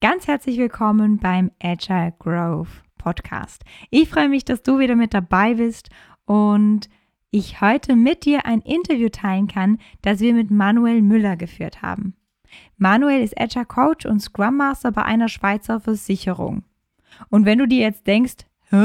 Ganz herzlich willkommen beim Agile Growth Podcast. Ich freue mich, dass du wieder mit dabei bist und ich heute mit dir ein Interview teilen kann, das wir mit Manuel Müller geführt haben. Manuel ist Agile Coach und Scrum Master bei einer Schweizer Versicherung. Und wenn du dir jetzt denkst,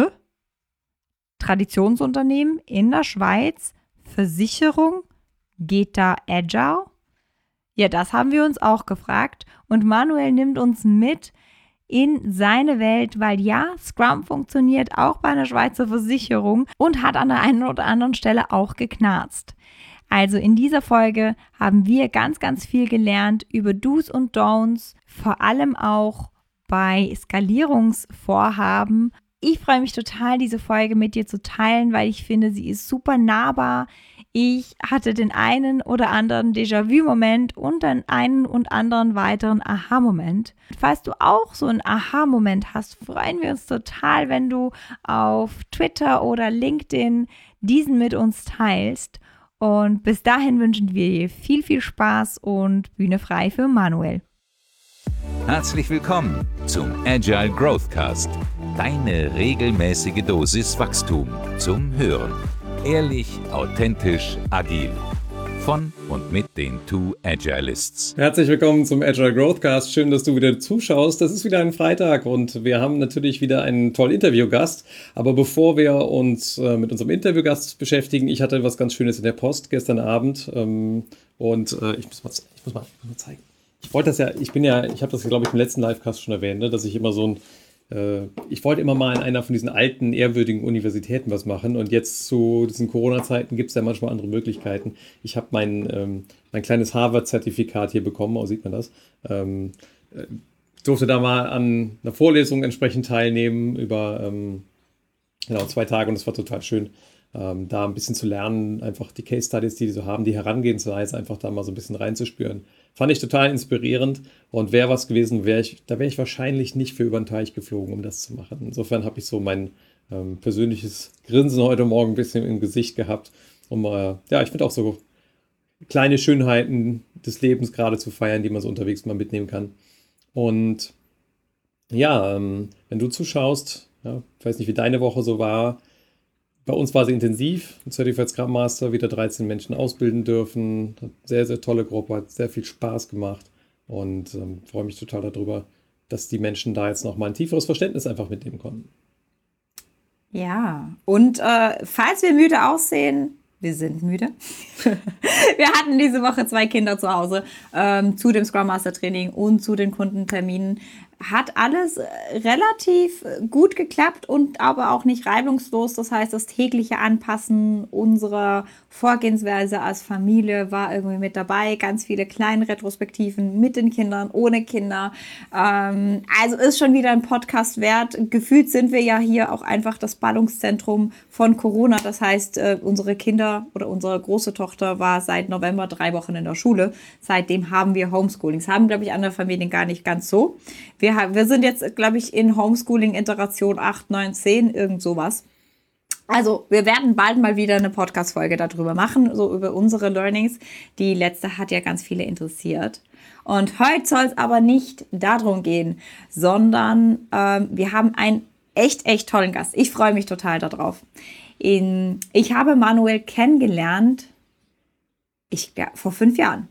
Traditionsunternehmen in der Schweiz, Versicherung, geht da Agile? Ja, das haben wir uns auch gefragt und Manuel nimmt uns mit in seine Welt, weil ja, Scrum funktioniert auch bei einer Schweizer Versicherung und hat an der einen oder anderen Stelle auch geknarzt. Also in dieser Folge haben wir ganz, ganz viel gelernt über Do's und Don'ts, vor allem auch bei Skalierungsvorhaben. Ich freue mich total, diese Folge mit dir zu teilen, weil ich finde, sie ist super nahbar. Ich hatte den einen oder anderen Déjà-vu-Moment und den einen und anderen weiteren Aha-Moment. Falls du auch so einen Aha-Moment hast, freuen wir uns total, wenn du auf Twitter oder LinkedIn diesen mit uns teilst. Und bis dahin wünschen wir dir viel, viel Spaß und Bühne frei für Manuel. Herzlich willkommen zum Agile Growthcast. Deine regelmäßige Dosis Wachstum zum Hören. Ehrlich, authentisch, agil. Von und mit den Two Agilists. Herzlich willkommen zum Agile Growthcast. Schön, dass du wieder zuschaust. Das ist wieder ein Freitag und wir haben natürlich wieder einen tollen Interviewgast. Aber bevor wir uns mit unserem Interviewgast beschäftigen, ich hatte was ganz Schönes in der Post gestern Abend ich muss mal zeigen. Ich habe das glaube ich im letzten Livecast schon erwähnt, ne, dass ich immer ich wollte immer mal in einer von diesen alten, ehrwürdigen Universitäten was machen und jetzt zu diesen Corona-Zeiten gibt es ja manchmal andere Möglichkeiten. Ich habe mein kleines Harvard-Zertifikat hier bekommen, sieht man das. Durfte da mal an einer Vorlesung entsprechend teilnehmen über 2 Tage und das war total schön, da ein bisschen zu lernen, einfach die Case-Studies, die so haben, die Herangehensweise, einfach da mal so ein bisschen reinzuspüren. Fand ich total inspirierend und wäre was gewesen, wäre ich wahrscheinlich nicht für über den Teich geflogen, um das zu machen. Insofern habe ich so mein persönliches Grinsen heute Morgen ein bisschen im Gesicht gehabt, ich finde auch so kleine Schönheiten des Lebens gerade zu feiern, die man so unterwegs mal mitnehmen kann. Und ja, wenn du zuschaust, ich weiß nicht, wie deine Woche so war. Bei uns war sie intensiv, ein Certified Scrum Master, wieder 13 Menschen ausbilden dürfen. Hat sehr, sehr tolle Gruppe, hat sehr viel Spaß gemacht und freue mich total darüber, dass die Menschen da jetzt nochmal ein tieferes Verständnis einfach mitnehmen konnten. Ja, und falls wir müde aussehen, wir sind müde. Wir hatten diese Woche 2 Kinder zu Hause zu dem Scrum Master Training und zu den Kundenterminen. Hat alles relativ gut geklappt und aber auch nicht reibungslos. Das heißt, das tägliche Anpassen unserer Vorgehensweise als Familie war irgendwie mit dabei. Ganz viele kleine Retrospektiven mit den Kindern, ohne Kinder. Also ist schon wieder ein Podcast wert. Gefühlt sind wir ja hier auch einfach das Ballungszentrum von Corona. Das heißt, unsere Kinder oder unsere große Tochter war seit November 3 Wochen in der Schule. Seitdem haben wir Homeschooling. Das haben, glaube ich, andere Familien gar nicht ganz so. Wir sind jetzt, glaube ich, in Homeschooling-Iteration 8, 9, 10, irgend sowas. Also wir werden bald mal wieder eine Podcast-Folge darüber machen, so über unsere Learnings. Die letzte hat ja ganz viele interessiert. Und heute soll es aber nicht darum gehen, sondern wir haben einen echt tollen Gast. Ich freue mich total darauf. Ich habe Manuel kennengelernt, vor 5 Jahren.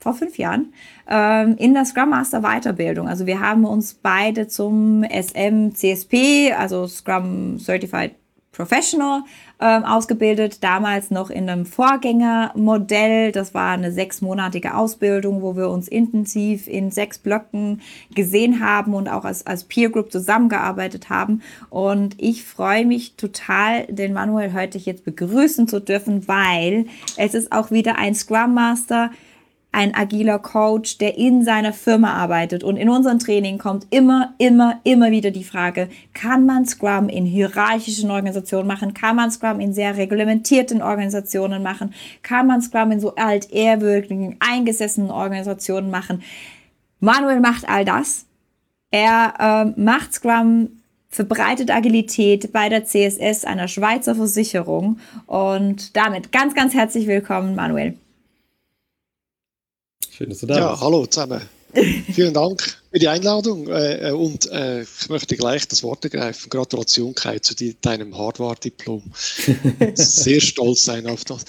In der Scrum Master Weiterbildung. Also wir haben uns beide zum SM-CSP, also Scrum Certified Professional, ausgebildet. Damals noch in einem Vorgängermodell. Das war eine 6-monatige Ausbildung, wo wir uns intensiv in 6 Blöcken gesehen haben und auch als Peer Group zusammengearbeitet haben. Und ich freue mich total, den Manuel heute jetzt begrüßen zu dürfen, weil es ist auch wieder ein Scrum Master, ein agiler Coach, der in seiner Firma arbeitet. Und in unserem Training kommt immer wieder die Frage, kann man Scrum in hierarchischen Organisationen machen? Kann man Scrum in sehr reglementierten Organisationen machen? Kann man Scrum in so altehrwürdigen, eingesessenen Organisationen machen? Manuel macht all das. Er macht Scrum, verbreitet Agilität bei der CSS, einer Schweizer Versicherung. Und damit ganz herzlich willkommen, Manuel. Schön, dass du da bist. Ja, hallo zusammen. Vielen Dank für die Einladung und ich möchte gleich das Wort ergreifen. Gratulation, Kai, zu deinem Harvard-Diplom. Sehr stolz sein auf das.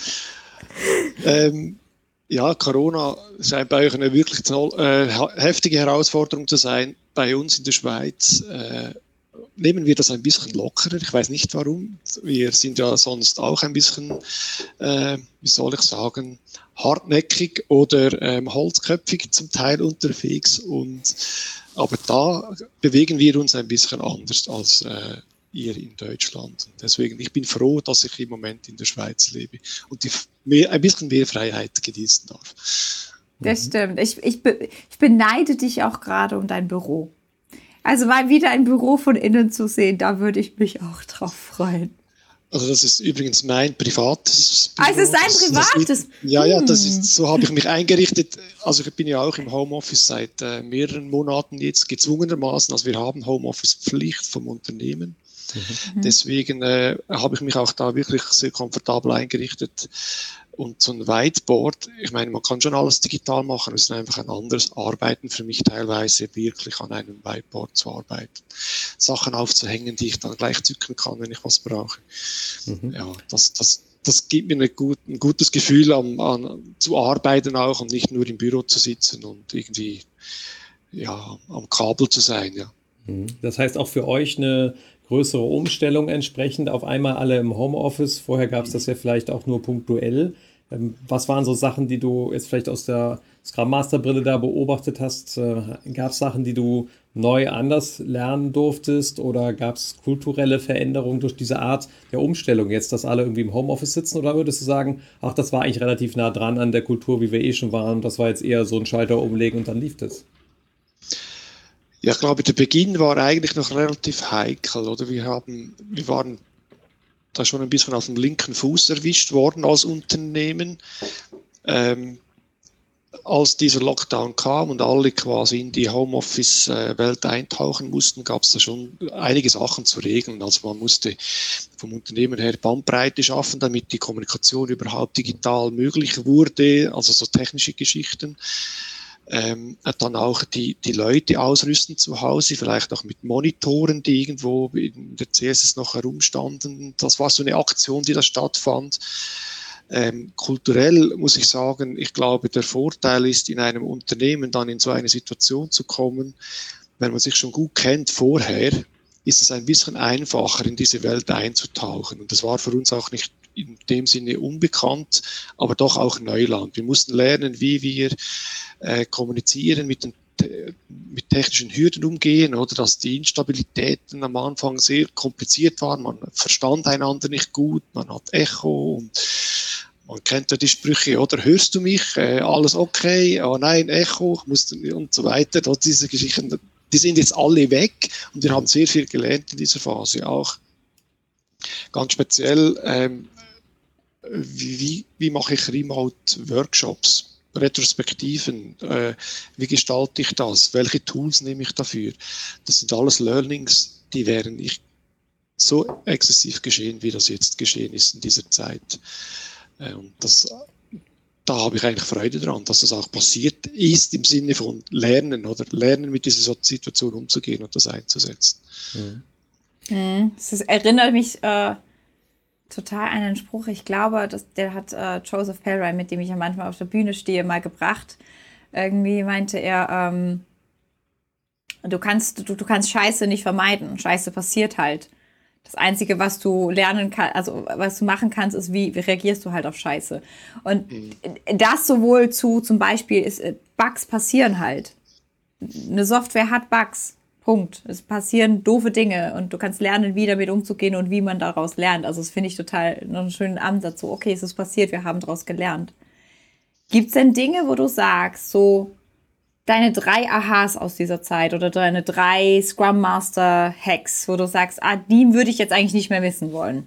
Ja, Corona scheint bei euch eine wirklich heftige Herausforderung zu sein. Bei uns in der Schweiz nehmen wir das ein bisschen lockerer. Ich weiß nicht warum. Wir sind ja sonst auch ein bisschen, wie soll ich sagen, hartnäckig oder holzköpfig zum Teil unterwegs. Aber da bewegen wir uns ein bisschen anders als ihr in Deutschland. Und deswegen, ich bin froh, dass ich im Moment in der Schweiz lebe und ein bisschen mehr Freiheit genießen darf. Das stimmt. Ich beneide dich auch gerade um dein Büro. Also mal wieder ein Büro von innen zu sehen, da würde ich mich auch drauf freuen. Also das ist übrigens mein privates Büro. Also es ist ein privates? Ja, das ist, so habe ich mich eingerichtet. Also ich bin ja auch im Homeoffice seit mehreren Monaten jetzt gezwungenermaßen. Also wir haben Homeoffice-Pflicht vom Unternehmen. Deswegen habe ich mich auch da wirklich sehr komfortabel eingerichtet. Und so ein Whiteboard, ich meine, man kann schon alles digital machen, es ist einfach ein anderes Arbeiten für mich teilweise, wirklich an einem Whiteboard zu arbeiten. Sachen aufzuhängen, die ich dann gleich zücken kann, wenn ich was brauche. Ja, das gibt mir ein gutes Gefühl, zu arbeiten auch und nicht nur im Büro zu sitzen und irgendwie ja, am Kabel zu sein. Ja. Das heißt auch für euch eine größere Umstellung entsprechend, auf einmal alle im Homeoffice. Vorher gab es das ja vielleicht auch nur punktuell. Was waren so Sachen, die du jetzt vielleicht aus der Scrum Master Brille da beobachtet hast? Gab es Sachen, die du neu anders lernen durftest oder gab es kulturelle Veränderungen durch diese Art der Umstellung jetzt, dass alle irgendwie im Homeoffice sitzen? Oder würdest du sagen, ach, das war eigentlich relativ nah dran an der Kultur, wie wir eh schon waren, das war jetzt eher so ein Schalter umlegen und dann lief das? Ja, ich glaube, der Beginn war eigentlich noch relativ heikel, oder? Wir waren da schon ein bisschen auf dem linken Fuß erwischt worden als Unternehmen. Als dieser Lockdown kam und alle quasi in die Homeoffice-Welt eintauchen mussten, gab es da schon einige Sachen zu regeln. Also man musste vom Unternehmen her Bandbreite schaffen, damit die Kommunikation überhaupt digital möglich wurde, also so technische Geschichten. Dann auch die Leute ausrüsten zu Hause, vielleicht auch mit Monitoren, die irgendwo in der CSS noch herumstanden. Das war so eine Aktion, die da stattfand. Kulturell muss ich sagen, ich glaube, der Vorteil ist, in einem Unternehmen dann in so eine Situation zu kommen, wenn man sich schon gut kennt vorher, ist es ein bisschen einfacher, in diese Welt einzutauchen. Und das war für uns auch nicht in dem Sinne unbekannt, aber doch auch Neuland. Wir mussten lernen, wie wir kommunizieren, mit technischen Hürden umgehen, oder dass die Instabilitäten am Anfang sehr kompliziert waren. Man verstand einander nicht gut, man hat Echo und man kennt ja die Sprüche, oder hörst du mich? Alles okay? Oh nein, Echo, und so weiter. Diese Geschichten, die sind jetzt alle weg und wir haben sehr viel gelernt in dieser Phase. Auch ganz speziell, wie mache ich Remote-Workshops? Retrospektiven, wie gestalte ich das? Welche Tools nehme ich dafür? Das sind alles Learnings, die wären nicht so exzessiv geschehen, wie das jetzt geschehen ist in dieser Zeit. Und da habe ich eigentlich Freude dran, dass das auch passiert ist im Sinne von Lernen oder Lernen mit dieser Situation umzugehen und das einzusetzen. Das erinnert mich total an einen Spruch. Ich glaube, der hat Joseph Pelray, mit dem ich ja manchmal auf der Bühne stehe, mal gebracht. Irgendwie meinte er, du kannst Scheiße nicht vermeiden. Scheiße passiert halt. Das Einzige, was du lernen kannst, also was du machen kannst, ist, wie reagierst du halt auf Scheiße. Und das sowohl zum Beispiel ist, Bugs passieren halt. Eine Software hat Bugs. Punkt. Es passieren doofe Dinge und du kannst lernen, wie damit umzugehen und wie man daraus lernt. Also das finde ich total einen schönen Ansatz. So, okay, es ist passiert, wir haben daraus gelernt. Gibt es denn Dinge, wo du sagst, so deine 3 Aha's aus dieser Zeit oder deine 3 Scrum Master Hacks, wo du sagst, die würde ich jetzt eigentlich nicht mehr missen wollen?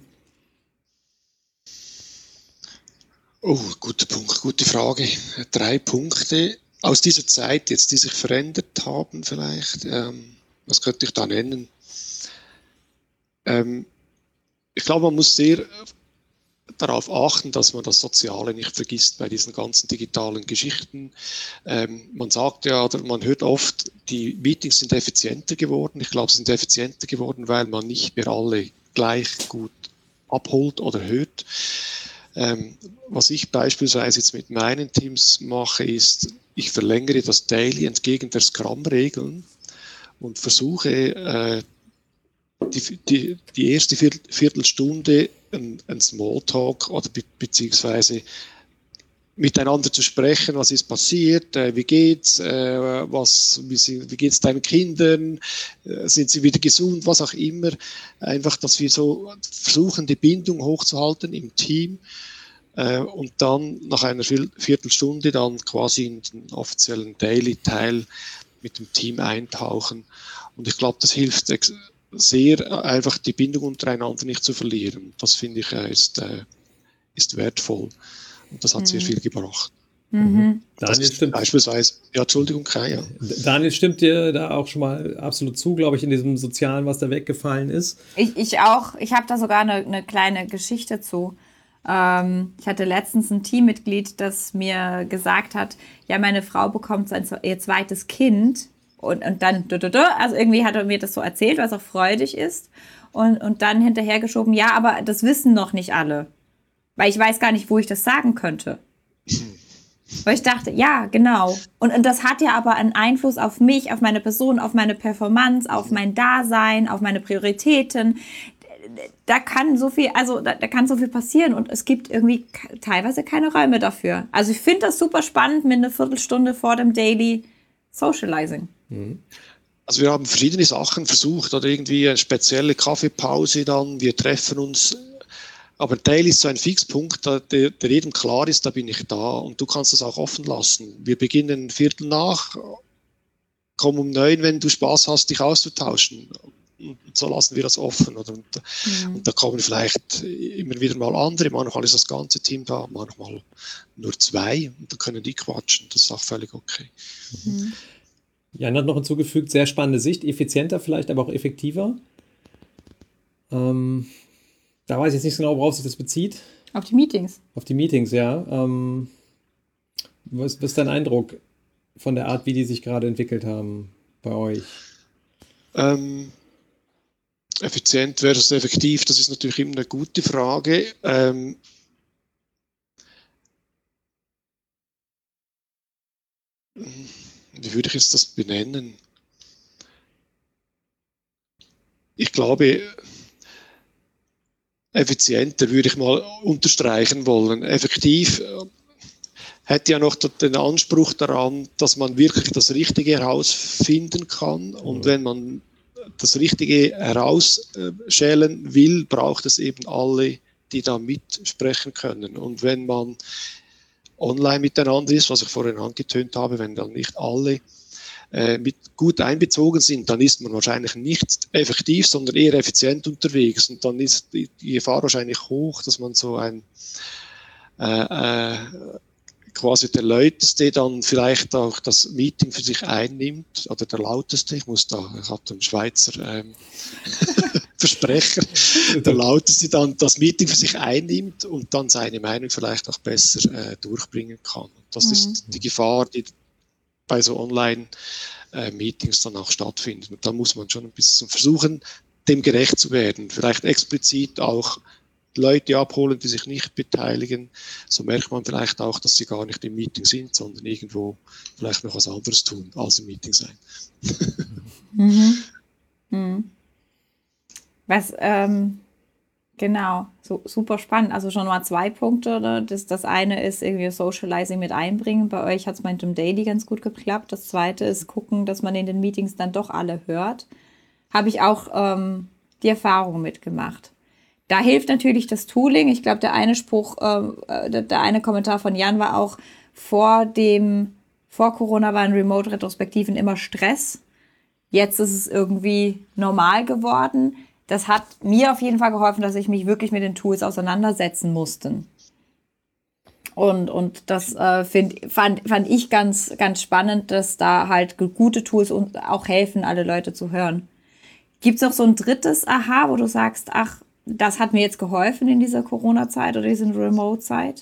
Oh, guter Punkt, gute Frage. 3 Punkte aus dieser Zeit jetzt, die sich verändert haben vielleicht. Was könnte ich da nennen? Ich glaube, man muss sehr darauf achten, dass man das Soziale nicht vergisst bei diesen ganzen digitalen Geschichten. Man sagt ja, oder man hört oft, die Meetings sind effizienter geworden. Ich glaube, sie sind effizienter geworden, weil man nicht mehr alle gleich gut abholt oder hört. Was ich beispielsweise jetzt mit meinen Teams mache, ist, ich verlängere das Daily entgegen der Scrum-Regeln und versuche, die erste Viertelstunde ein Smalltalk oder beziehungsweise miteinander zu sprechen, was ist passiert, wie geht's, wie geht's deinen Kindern, sind sie wieder gesund, was auch immer. Einfach, dass wir so versuchen, die Bindung hochzuhalten im Team und dann nach einer Viertelstunde dann quasi in den offiziellen Daily-Teil mit dem Team eintauchen. Und ich glaube, das hilft sehr, einfach die Bindung untereinander nicht zu verlieren. Das finde ich ist wertvoll. Und das hat sehr viel gebracht. Mhm. Daniel, stimmt. Beispielsweise, ja, Entschuldigung, Kai, ja. Daniel, stimmt dir da auch schon mal absolut zu, glaube ich, in diesem Sozialen, was da weggefallen ist? Ich auch. Ich habe da sogar eine kleine Geschichte zu. Ich hatte letztens ein Teammitglied, das mir gesagt hat, ja, meine Frau bekommt ihr zweites Kind und dann, also irgendwie hat er mir das so erzählt, was auch freudig ist und dann hinterhergeschoben, ja, aber das wissen noch nicht alle, weil ich weiß gar nicht, wo ich das sagen könnte. Weil ich dachte, ja, genau. Und das hat ja aber einen Einfluss auf mich, auf meine Person, auf meine Performance, auf mein Dasein, auf meine Prioritäten. Da kann so viel, also da kann so viel passieren und es gibt irgendwie teilweise keine Räume dafür. Also ich finde das super spannend mit einer Viertelstunde vor dem Daily Socializing. Also wir haben verschiedene Sachen versucht oder irgendwie eine spezielle Kaffeepause dann, wir treffen uns, aber Daily ist so ein Fixpunkt, der jedem klar ist, da bin ich da und du kannst das auch offen lassen. Wir beginnen 8:15, komm um 9, wenn du Spaß hast, dich auszutauschen. Und so lassen wir das offen. Oder? Und da kommen vielleicht immer wieder mal andere, manchmal ist das ganze Team da, manchmal nur 2 und dann können die quatschen. Das ist auch völlig okay. Jan hat noch hinzugefügt, sehr spannende Sicht, effizienter vielleicht, aber auch effektiver. Da weiß ich jetzt nicht genau, worauf sich das bezieht. Auf die Meetings. Auf die Meetings, ja. Was ist dein Eindruck von der Art, wie die sich gerade entwickelt haben bei euch? Effizient versus effektiv, das ist natürlich immer eine gute Frage. Wie würde ich jetzt das benennen? Ich glaube, effizienter würde ich mal unterstreichen wollen. Effektiv hätte ja noch den Anspruch daran, dass man wirklich das Richtige herausfinden kann. Und wenn man das Richtige herausschälen will, braucht es eben alle, die da mitsprechen können. Und wenn man online miteinander ist, was ich vorhin angetönt habe, wenn dann nicht alle gut einbezogen sind, dann ist man wahrscheinlich nicht effektiv, sondern eher effizient unterwegs. Und dann ist die Gefahr wahrscheinlich hoch, dass man so ein quasi der Lauteste dann vielleicht auch das Meeting für sich einnimmt, oder der Lauteste, ich habe den Schweizer Versprecher, der Lauteste dann das Meeting für sich einnimmt und dann seine Meinung vielleicht auch besser durchbringen kann. Und das ist die Gefahr, die bei so Online-Meetings dann auch stattfindet. Und da muss man schon ein bisschen versuchen, dem gerecht zu werden. Vielleicht explizit auch Leute abholen, die sich nicht beteiligen. So merkt man vielleicht auch, dass sie gar nicht im Meeting sind, sondern irgendwo vielleicht noch was anderes tun, als im Meeting sein. Was, genau, so super spannend. Also schon mal 2 Punkte. Oder? Das eine ist irgendwie Socializing mit einbringen. Bei euch hat es mit dem Daily ganz gut geklappt. Das zweite ist gucken, dass man in den Meetings dann doch alle hört. Habe ich auch die Erfahrung mitgemacht. Da hilft natürlich das Tooling. Ich glaube, der eine Kommentar von Jan war auch, vor Corona waren Remote-Retrospektiven immer Stress. Jetzt ist es irgendwie normal geworden. Das hat mir auf jeden Fall geholfen, dass ich mich wirklich mit den Tools auseinandersetzen musste. Und das fand ich ganz, ganz spannend, dass da halt gute Tools auch helfen, alle Leute zu hören. Gibt es noch so ein drittes Aha, wo du sagst, ach, das hat mir jetzt geholfen in dieser Corona-Zeit oder dieser Remote-Zeit?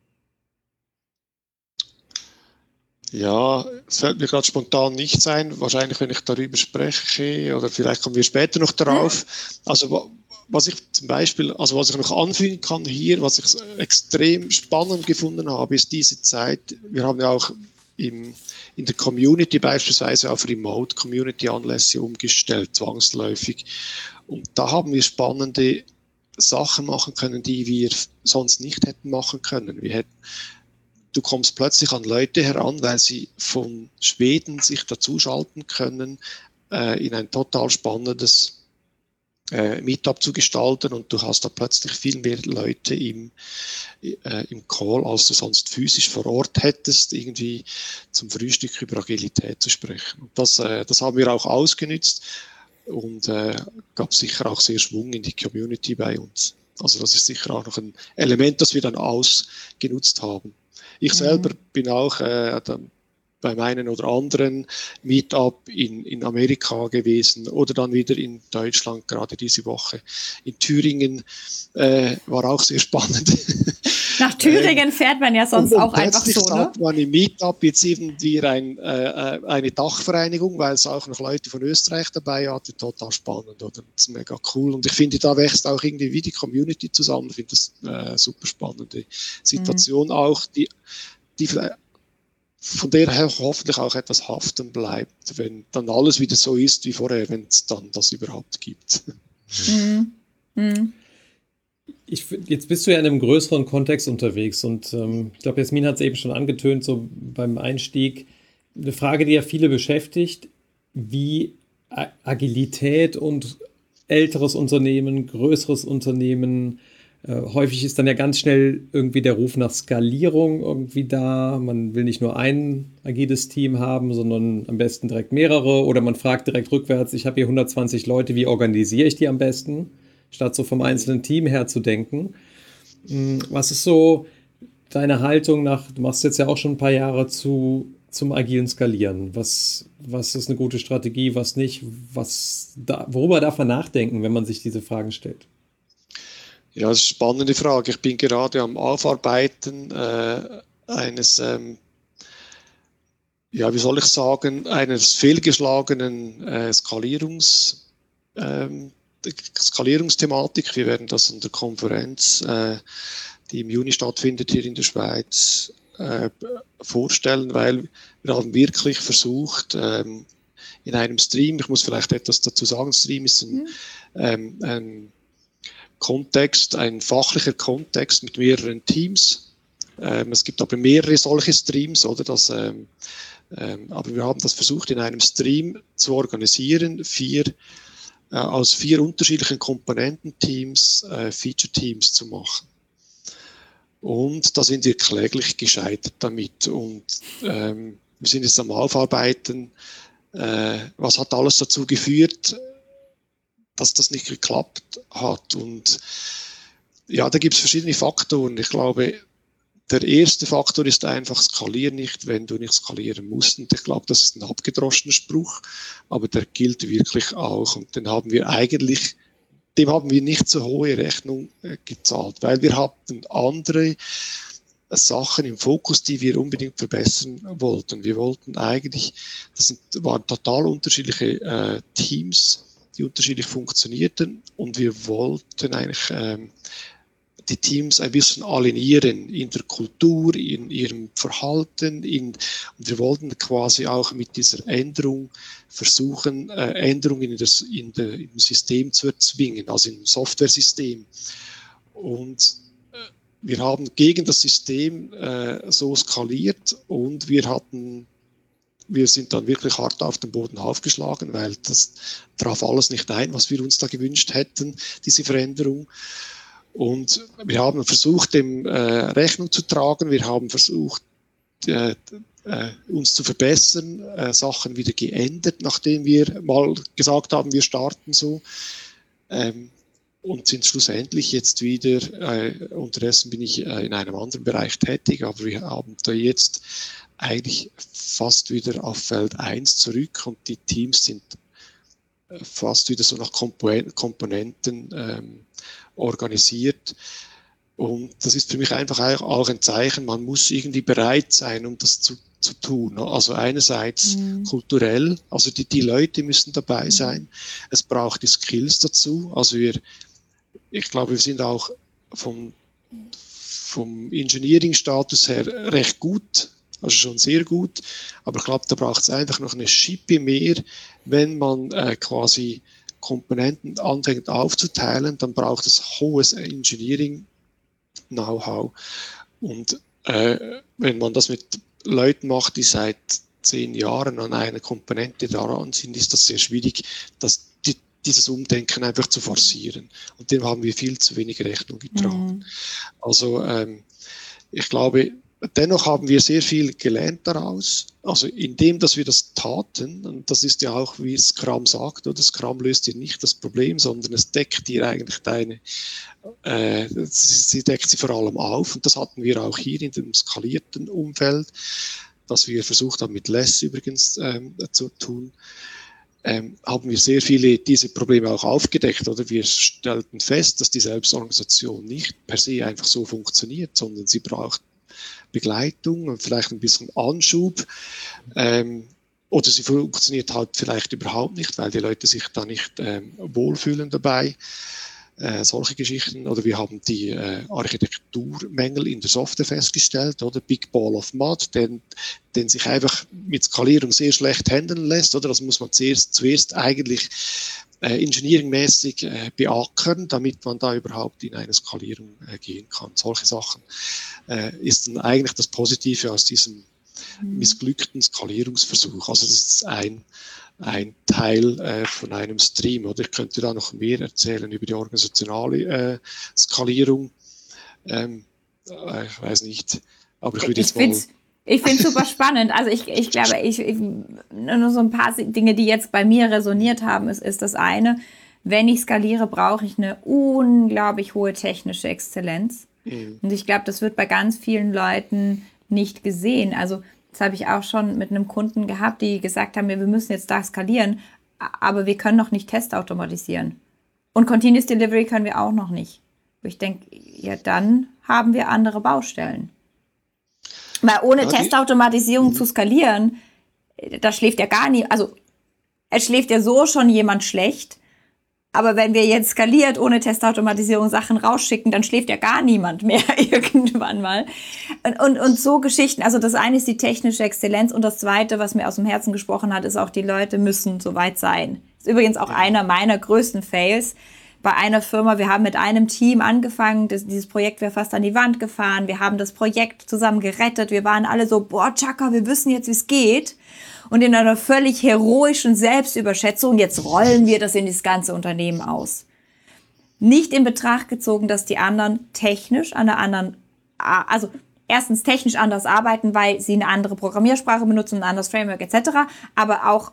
Ja, es fällt mir gerade spontan nichts ein. Wahrscheinlich, wenn ich darüber spreche, oder vielleicht kommen wir später noch darauf. Also, was ich zum Beispiel, also was ich noch anfügen kann hier, was ich extrem spannend gefunden habe, ist diese Zeit. Wir haben ja auch in der Community beispielsweise auf Remote-Community-Anlässe umgestellt, zwangsläufig. Und da haben wir spannende Sachen machen können, die wir sonst nicht hätten machen können. Du kommst plötzlich an Leute heran, weil sie von Schweden sich dazuschalten können, in ein total spannendes Meetup zu gestalten, und du hast da plötzlich viel mehr Leute im Call, als du sonst physisch vor Ort hättest, irgendwie zum Frühstück über Agilität zu sprechen. Und das haben wir auch ausgenützt und gab sicher auch sehr Schwung in die Community bei uns. Also das ist sicher auch noch ein Element, das wir dann ausgenutzt haben. Ich selber bin auch bei meinen oder anderen Meetup in Amerika gewesen oder dann wieder in Deutschland, gerade diese Woche. In Thüringen war auch sehr spannend. Nach Thüringen fährt man ja sonst auch einfach so, ne? Sagt man im Meetup jetzt irgendwie eine Dachvereinigung, weil es auch noch Leute von Österreich dabei hatte. Total spannend, oder? Das ist mega cool. Und ich finde, da wächst auch irgendwie wie die Community zusammen. Ich finde das super spannende Situation auch, die von der her hoffentlich auch etwas haften bleibt, wenn dann alles wieder so ist wie vorher, wenn es dann das überhaupt gibt. Jetzt bist du ja in einem größeren Kontext unterwegs und ich glaube, Jasmin hat es eben schon angetönt, so beim Einstieg. Eine Frage, die ja viele beschäftigt, wie Agilität und älteres Unternehmen, größeres Unternehmen, häufig ist dann ja ganz schnell irgendwie der Ruf nach Skalierung irgendwie da. Man will nicht nur ein agiles Team haben, sondern am besten direkt mehrere, oder man fragt direkt rückwärts, ich habe hier 120 Leute, wie organisiere ich die am besten? Statt so vom einzelnen Team her zu denken. Was ist so deine Haltung du machst jetzt ja auch schon ein paar Jahre zum agilen Skalieren. Was ist eine gute Strategie, was nicht? Worüber darf man nachdenken, wenn man sich diese Fragen stellt? Ja, das ist eine spannende Frage. Ich bin gerade am Aufarbeiten eines, wie soll ich sagen, eines fehlgeschlagenen Skalierungsthematik. Wir werden das an der Konferenz, die im Juni stattfindet, hier in der Schweiz, vorstellen, weil wir haben wirklich versucht, in einem Stream, ich muss vielleicht etwas dazu sagen, Stream ist ein Kontext, ein fachlicher Kontext mit mehreren Teams. Es gibt aber mehrere solche Streams, oder? Aber wir haben das versucht, in einem Stream zu organisieren, aus 4 unterschiedlichen Komponententeams Feature-Teams zu machen. Und da sind wir kläglich gescheitert damit. Und wir sind jetzt am Aufarbeiten, was hat alles dazu geführt, dass das nicht geklappt hat. Und ja, da gibt es verschiedene Faktoren. Ich glaube, der erste Faktor ist einfach, skalier nicht, wenn du nicht skalieren musst. Und ich glaube, das ist ein abgedroschener Spruch, aber der gilt wirklich auch. Und dem haben wir nicht so hohe Rechnung gezahlt, weil wir hatten andere Sachen im Fokus, die wir unbedingt verbessern wollten. Wir wollten eigentlich, waren total unterschiedliche Teams, die unterschiedlich funktionierten, und wir wollten eigentlich die Teams ein bisschen alignieren in der Kultur, in ihrem Verhalten, und wir wollten quasi auch mit dieser Änderung versuchen, Änderungen im System zu erzwingen, also im Software-System. Und wir haben gegen das System so skaliert, und wir sind dann wirklich hart auf den Boden aufgeschlagen, weil das traf alles nicht ein, was wir uns da gewünscht hätten, diese Veränderung. Und wir haben versucht, dem Rechnung zu tragen. Wir haben versucht, uns zu verbessern, Sachen wieder geändert, nachdem wir mal gesagt haben, wir starten so. Und sind schlussendlich jetzt wieder, unterdessen bin ich in einem anderen Bereich tätig, aber wir haben da jetzt eigentlich fast wieder auf Feld 1 zurück, und die Teams sind fast wieder so nach Komponenten organisiert. Und das ist für mich einfach auch ein Zeichen, man muss irgendwie bereit sein, um das zu tun. Also einerseits kulturell, also die Leute müssen dabei sein. Es braucht die Skills dazu. Also ich glaube, wir sind auch vom Engineering-Status her recht gut, also schon sehr gut. Aber ich glaube, da braucht es einfach noch eine Schippe mehr, wenn man quasi Komponenten anfängt aufzuteilen, dann braucht es hohes Engineering-Know-how. Und wenn man das mit Leuten macht, die seit 10 Jahren an einer Komponente daran sind, ist das sehr schwierig, dieses Umdenken einfach zu forcieren. Und dem haben wir viel zu wenig Rechnung getragen. Also ich glaube, dennoch haben wir sehr viel gelernt daraus. Also indem, dass wir das taten, und das ist ja auch, wie Scrum sagt, oder? Scrum löst dir nicht das Problem, sondern es deckt dir eigentlich sie deckt sie vor allem auf. Und das hatten wir auch hier in dem skalierten Umfeld, das wir versucht haben, mit Less übrigens zu tun. Haben wir sehr viele diese Probleme auch aufgedeckt, oder? Wir stellten fest, dass die Selbstorganisation nicht per se einfach so funktioniert, sondern sie braucht Begleitung und vielleicht ein bisschen Anschub. Oder sie funktioniert halt vielleicht überhaupt nicht, weil die Leute sich da nicht wohlfühlen dabei. Solche Geschichten. Oder wir haben die Architekturmängel in der Software festgestellt, oder Big Ball of Mud, den sich einfach mit Skalierung sehr schlecht handeln lässt, oder? Das muss man zuerst eigentlich engineeringmäßig beackern, damit man da überhaupt in eine Skalierung gehen kann. Solche Sachen ist dann eigentlich das Positive aus diesem missglückten Skalierungsversuch. Also das ist ein Teil von einem Stream. Oder ich könnte da noch mehr erzählen über die organisationale Skalierung. Ich weiß nicht, aber ich würde jetzt mal... Ich finde es super spannend. Also ich glaube, nur so ein paar Dinge, die jetzt bei mir resoniert haben, ist das eine: Wenn ich skaliere, brauche ich eine unglaublich hohe technische Exzellenz. Und ich glaube, das wird bei ganz vielen Leuten nicht gesehen. Also das habe ich auch schon mit einem Kunden gehabt, die gesagt haben, wir müssen jetzt da skalieren, aber wir können noch nicht Tests automatisieren. Und Continuous Delivery können wir auch noch nicht. Wo ich denke, ja, dann haben wir andere Baustellen. Weil ohne Testautomatisierung zu skalieren, da schläft ja gar nie, also es schläft ja so schon jemand schlecht, aber wenn wir jetzt skaliert ohne Testautomatisierung Sachen rausschicken, dann schläft ja gar niemand mehr irgendwann mal. Und so Geschichten, also das eine ist die technische Exzellenz und das zweite, was mir aus dem Herzen gesprochen hat, ist auch, die Leute müssen soweit sein. Das ist übrigens auch einer meiner größten Fails. Bei einer Firma, wir haben mit einem Team angefangen, dieses Projekt wäre fast an die Wand gefahren, wir haben das Projekt zusammen gerettet, wir waren alle so, boah, Chaka, wir wissen jetzt, wie es geht. Und in einer völlig heroischen Selbstüberschätzung, jetzt rollen wir das in das ganze Unternehmen aus. Nicht in Betracht gezogen, dass die anderen technisch an einer anderen, also erstens technisch anders arbeiten, weil sie eine andere Programmiersprache benutzen, ein anderes Framework etc., aber auch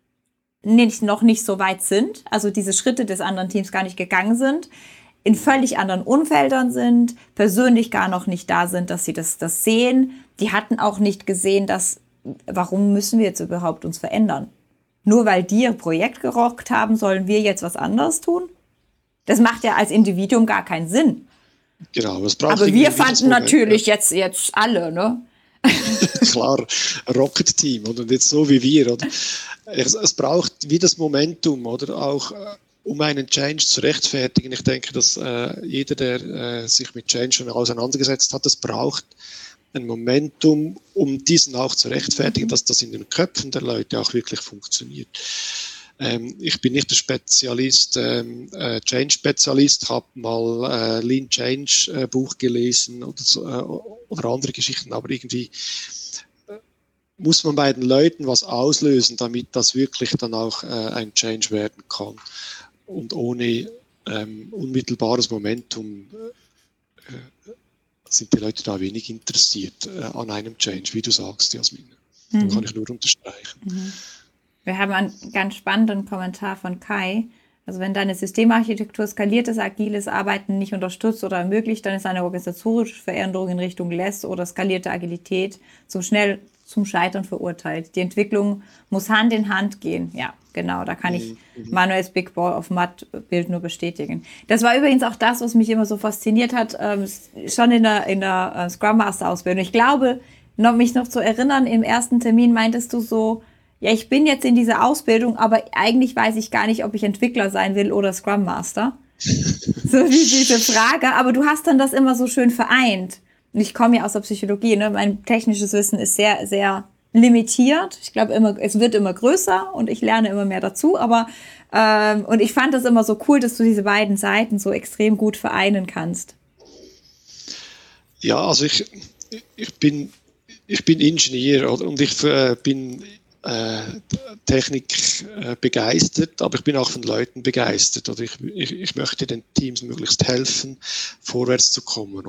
noch nicht so weit sind, also diese Schritte des anderen Teams gar nicht gegangen sind, in völlig anderen Umfeldern sind, persönlich gar noch nicht da sind, dass sie das sehen. Die hatten auch nicht gesehen, warum müssen wir jetzt überhaupt uns verändern? Nur weil die ihr Projekt gerockt haben, sollen wir jetzt was anderes tun? Das macht ja als Individuum gar keinen Sinn. Genau, es braucht. Aber wir fanden natürlich jetzt alle, ne? Klar, Rocket Team, oder? Und jetzt so wie wir, oder? Es braucht wie das Momentum, oder? Auch um einen Change zu rechtfertigen. Ich denke, dass jeder, der sich mit Change schon auseinandergesetzt hat, es braucht ein Momentum, um diesen auch zu rechtfertigen, dass das in den Köpfen der Leute auch wirklich funktioniert. Ich bin nicht der Spezialist, Change-Spezialist, habe mal Lean Change Buch gelesen oder andere Geschichten, aber irgendwie muss man bei den Leuten was auslösen, damit das wirklich dann auch ein Change werden kann. Und ohne unmittelbares Momentum sind die Leute da wenig interessiert an einem Change, wie du sagst, Jasmin. Das kann ich nur unterstreichen. Wir haben einen ganz spannenden Kommentar von Kai. Also wenn deine Systemarchitektur skaliertes, agiles Arbeiten nicht unterstützt oder ermöglicht, dann ist eine organisatorische Veränderung in Richtung Less oder skalierte Agilität zum zum Scheitern verurteilt. Die Entwicklung muss Hand in Hand gehen. Ja, genau, da kann ich Manuels Big Ball of Mud Bild nur bestätigen. Das war übrigens auch das, was mich immer so fasziniert hat, schon in der Scrum Master Ausbildung. Ich glaube, mich noch zu erinnern, im ersten Termin meintest du so, ja, ich bin jetzt in dieser Ausbildung, aber eigentlich weiß ich gar nicht, ob ich Entwickler sein will oder Scrum Master. So wie diese Frage, aber du hast dann das immer so schön vereint. Und ich komme ja aus der Psychologie, ne? Mein technisches Wissen ist sehr, sehr limitiert. Ich glaube, es wird immer größer und ich lerne immer mehr dazu, aber und ich fand das immer so cool, dass du diese beiden Seiten so extrem gut vereinen kannst. Ja, also ich bin Ingenieur, oder? Und ich bin Technik begeistert, aber ich bin auch von Leuten begeistert. Oder ich möchte den Teams möglichst helfen, vorwärts zu kommen.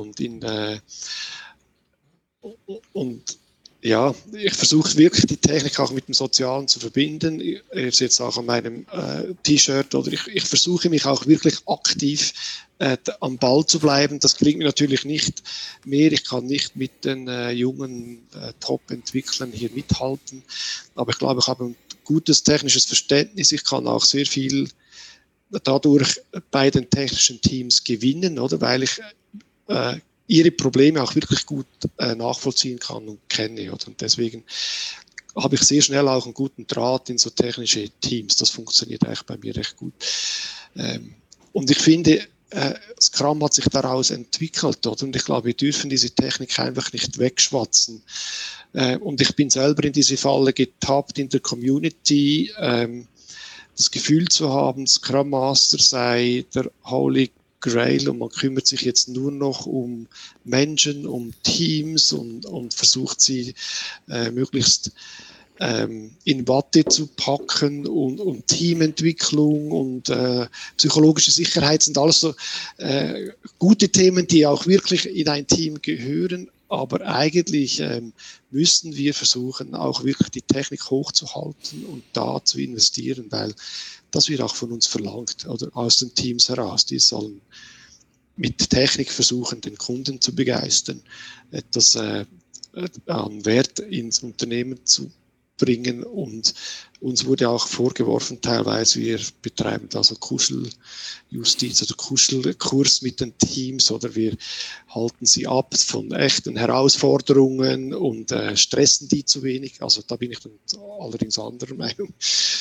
Und ja, ich versuche wirklich die Technik auch mit dem Sozialen zu verbinden. Ich sehe jetzt auch an meinem T-Shirt, oder ich versuche mich auch wirklich aktiv am Ball zu bleiben. Das gelingt mir natürlich nicht mehr. Ich kann nicht mit den jungen Top-Entwicklern hier mithalten. Aber ich glaube, ich habe ein gutes technisches Verständnis. Ich kann auch sehr viel dadurch bei den technischen Teams gewinnen, oder? Weil ich ihre Probleme auch wirklich gut nachvollziehen kann und kenne. Oder? Und deswegen habe ich sehr schnell auch einen guten Draht in so technische Teams. Das funktioniert eigentlich bei mir recht gut. Und ich finde, Scrum hat sich daraus entwickelt, oder? Und ich glaube, wir dürfen diese Technik einfach nicht wegschwatzen. Und ich bin selber in diese Falle getappt in der Community, das Gefühl zu haben, Scrum Master sei der Holy Grail und man kümmert sich jetzt nur noch um Menschen, um Teams und versucht sie möglichst in Watte zu packen und Teamentwicklung und psychologische Sicherheit sind alles so gute Themen, die auch wirklich in ein Team gehören. Aber eigentlich müssen wir versuchen, auch wirklich die Technik hochzuhalten und da zu investieren, weil das wird auch von uns verlangt oder aus den Teams heraus. Die sollen mit Technik versuchen, den Kunden zu begeistern, etwas an Wert ins Unternehmen zu bringen. Und uns wurde auch vorgeworfen, teilweise, wir betreiben da so Kuscheljustiz oder Kuschelkurs mit den Teams oder wir halten sie ab von echten Herausforderungen und stressen die zu wenig. Also da bin ich dann allerdings anderer Meinung.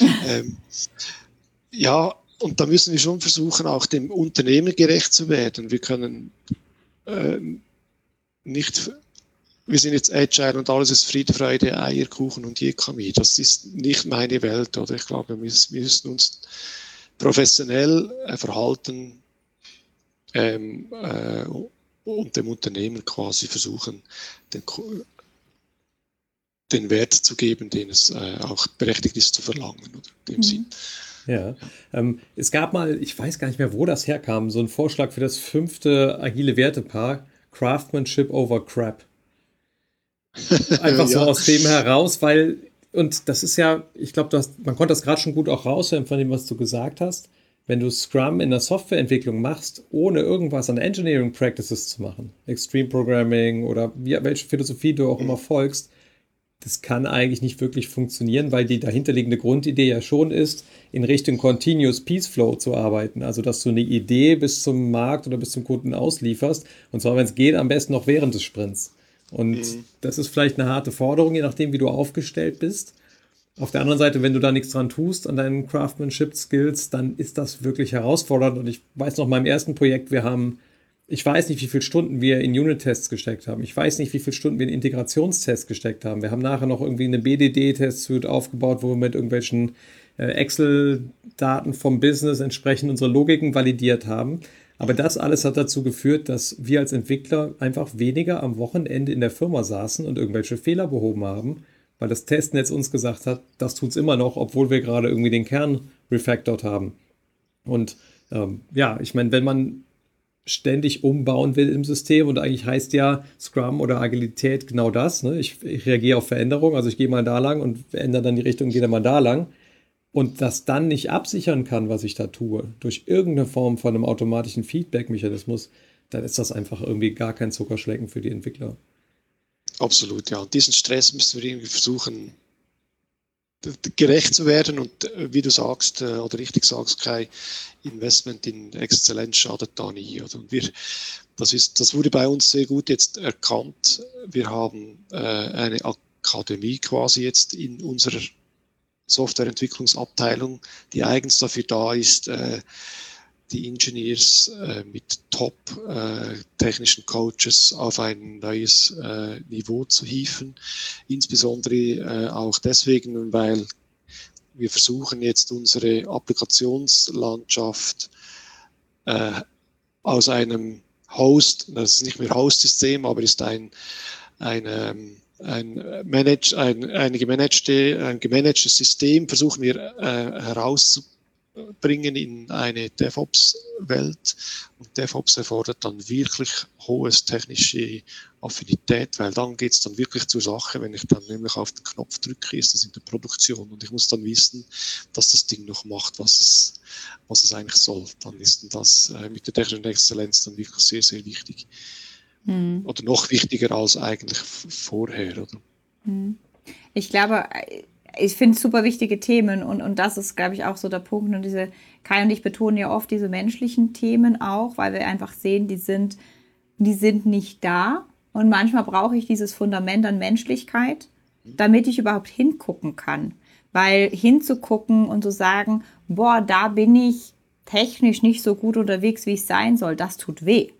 Ja, und da müssen wir schon versuchen, auch dem Unternehmen gerecht zu werden. Wir können nicht... Wir sind jetzt Agile und alles ist Friede, Freude, Eierkuchen und Jekami. Das ist nicht meine Welt, oder? Ich glaube, wir müssen uns professionell verhalten und dem Unternehmen quasi versuchen, den Wert zu geben, den es auch berechtigt ist zu verlangen, oder? In dem Sinn. Ja, es gab mal, ich weiß gar nicht mehr, wo das herkam, so ein Vorschlag für das 5. agile Wertepaar, Craftsmanship over Crap. Einfach so aus dem heraus, weil, und das ist ja, ich glaube, man konnte das gerade schon gut auch raushören von dem, was du gesagt hast, wenn du Scrum in der Softwareentwicklung machst, ohne irgendwas an Engineering Practices zu machen, Extreme Programming oder welche Philosophie du auch immer folgst, das kann eigentlich nicht wirklich funktionieren, weil die dahinterliegende Grundidee ja schon ist, in Richtung Continuous Peace Flow zu arbeiten. Also, dass du eine Idee bis zum Markt oder bis zum Kunden auslieferst. Und zwar, wenn es geht, am besten noch während des Sprints. Und das ist vielleicht eine harte Forderung, je nachdem, wie du aufgestellt bist. Auf der anderen Seite, wenn du da nichts dran tust, an deinen Craftsmanship-Skills, dann ist das wirklich herausfordernd. Und ich weiß noch, beim ersten Projekt, ich weiß nicht, wie viele Stunden wir in Unit-Tests gesteckt haben. Ich weiß nicht, wie viele Stunden wir in Integrationstests gesteckt haben. Wir haben nachher noch irgendwie eine BDD-Test-Suite aufgebaut, wo wir mit irgendwelchen Excel-Daten vom Business entsprechend unsere Logiken validiert haben. Aber das alles hat dazu geführt, dass wir als Entwickler einfach weniger am Wochenende in der Firma saßen und irgendwelche Fehler behoben haben, weil das Testnetz uns gesagt hat, das tut's immer noch, obwohl wir gerade irgendwie den Kern refactored haben. Und ich meine, wenn man ständig umbauen will im System und eigentlich heißt ja Scrum oder Agilität genau das, ne? Ich reagiere auf Veränderungen, also ich gehe mal da lang und ändere dann die Richtung, gehe dann mal da lang. Und das dann nicht absichern kann, was ich da tue, durch irgendeine Form von einem automatischen Feedback-Mechanismus, dann ist das einfach irgendwie gar kein Zuckerschlecken für die Entwickler. Absolut, ja. Und diesen Stress müssen wir irgendwie versuchen, gerecht zu werden. Und wie du sagst, oder richtig sagst, kein Investment in Exzellenz schadet da nie. Oder? Und das wurde bei uns sehr gut jetzt erkannt. Wir haben eine Akademie quasi jetzt in unserer Softwareentwicklungsabteilung, die eigens dafür da ist, die Engineers mit top technischen Coaches auf ein neues Niveau zu hieven. Insbesondere auch deswegen, weil wir versuchen jetzt unsere Applikationslandschaft aus einem Host, das ist nicht mehr Host-System, aber ist ein gemanagtes System, versuchen wir herauszubringen in eine DevOps-Welt. Und DevOps erfordert dann wirklich hohes technische Affinität, weil dann geht es dann wirklich zur Sache. Wenn ich dann nämlich auf den Knopf drücke, ist das in der Produktion und ich muss dann wissen, dass das Ding noch macht, was es eigentlich soll. Dann ist das mit der technischen Exzellenz dann wirklich sehr, sehr wichtig. Oder noch wichtiger als eigentlich vorher. Oder? Ich glaube, ich finde es super wichtige Themen und das ist, glaube ich, auch so der Punkt. Und Kai und ich betonen ja oft diese menschlichen Themen auch, weil wir einfach sehen, die sind nicht da. Und manchmal brauche ich dieses Fundament an Menschlichkeit, damit ich überhaupt hingucken kann. Weil hinzugucken und zu sagen, boah, da bin ich technisch nicht so gut unterwegs, wie ich sein soll, das tut weh.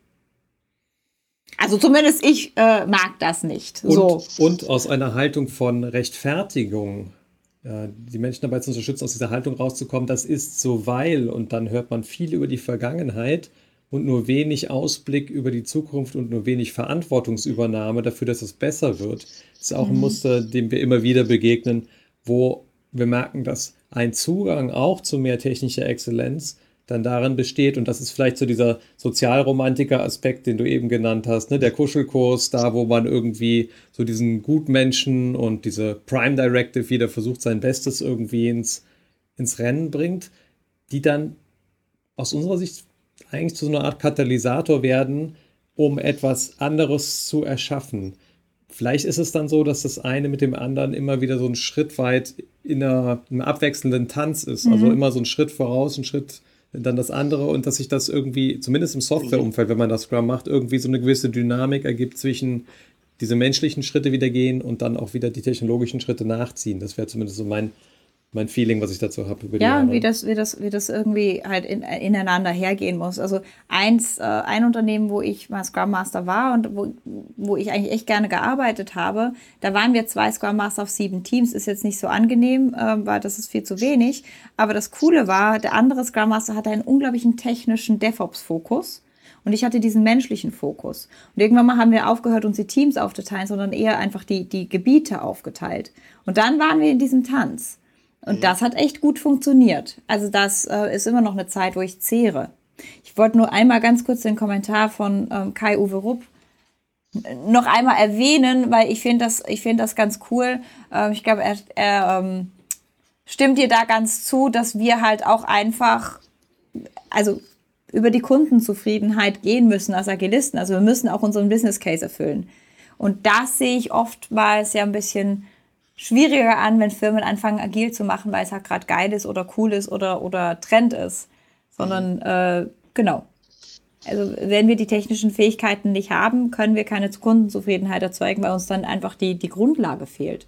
Also zumindest ich mag das nicht. Und aus einer Haltung von Rechtfertigung, die Menschen dabei zu unterstützen, aus dieser Haltung rauszukommen, das ist so, weil, und dann hört man viel über die Vergangenheit und nur wenig Ausblick über die Zukunft und nur wenig Verantwortungsübernahme dafür, dass es besser wird. Das ist auch ein Muster, dem wir immer wieder begegnen, wo wir merken, dass ein Zugang auch zu mehr technischer Exzellenz dann darin besteht, und das ist vielleicht so dieser Sozialromantiker-Aspekt, den du eben genannt hast, ne? Der Kuschelkurs, da wo man irgendwie so diesen Gutmenschen und diese Prime Directive wieder versucht, sein Bestes irgendwie ins Rennen bringt, die dann aus unserer Sicht eigentlich zu so einer Art Katalysator werden, um etwas anderes zu erschaffen. Vielleicht ist es dann so, dass das eine mit dem anderen immer wieder so ein Schritt weit in einem abwechselnden Tanz ist. Also immer so ein Schritt voraus, ein Schritt dann das andere, und dass sich das irgendwie, zumindest im Softwareumfeld, wenn man das Scrum macht, irgendwie so eine gewisse Dynamik ergibt zwischen diese menschlichen Schritte wieder gehen und dann auch wieder die technologischen Schritte nachziehen. Das wäre zumindest so mein Feeling, was ich dazu habe über die Jahre. Ja, und wie das irgendwie halt ineinander hergehen muss. Also ein Unternehmen, wo ich mal Scrum Master war und wo ich eigentlich echt gerne gearbeitet habe, da waren wir 2 Scrum Master auf 7 Teams. Ist jetzt nicht so angenehm, weil das ist viel zu wenig. Aber das Coole war, der andere Scrum Master hatte einen unglaublichen technischen DevOps-Fokus. Und ich hatte diesen menschlichen Fokus. Und irgendwann mal haben wir aufgehört, uns die Teams aufzuteilen, sondern eher einfach die Gebiete aufgeteilt. Und dann waren wir in diesem Tanz. Und das hat echt gut funktioniert. Also das ist immer noch eine Zeit, wo ich zehre. Ich wollte nur einmal ganz kurz den Kommentar von Kai-Uwe Rupp noch einmal erwähnen, weil ich finde das ganz cool. Ich glaube, er stimmt dir da ganz zu, dass wir halt auch einfach, also über die Kundenzufriedenheit gehen müssen als Agilisten. Also wir müssen auch unseren Business Case erfüllen. Und das sehe ich oftmals ja ein bisschen schwieriger an, wenn Firmen anfangen, agil zu machen, weil es halt gerade geil ist oder cool ist oder Trend ist. Sondern, genau. Also wenn wir die technischen Fähigkeiten nicht haben, können wir keine Kundenzufriedenheit erzeugen, weil uns dann einfach die Grundlage fehlt.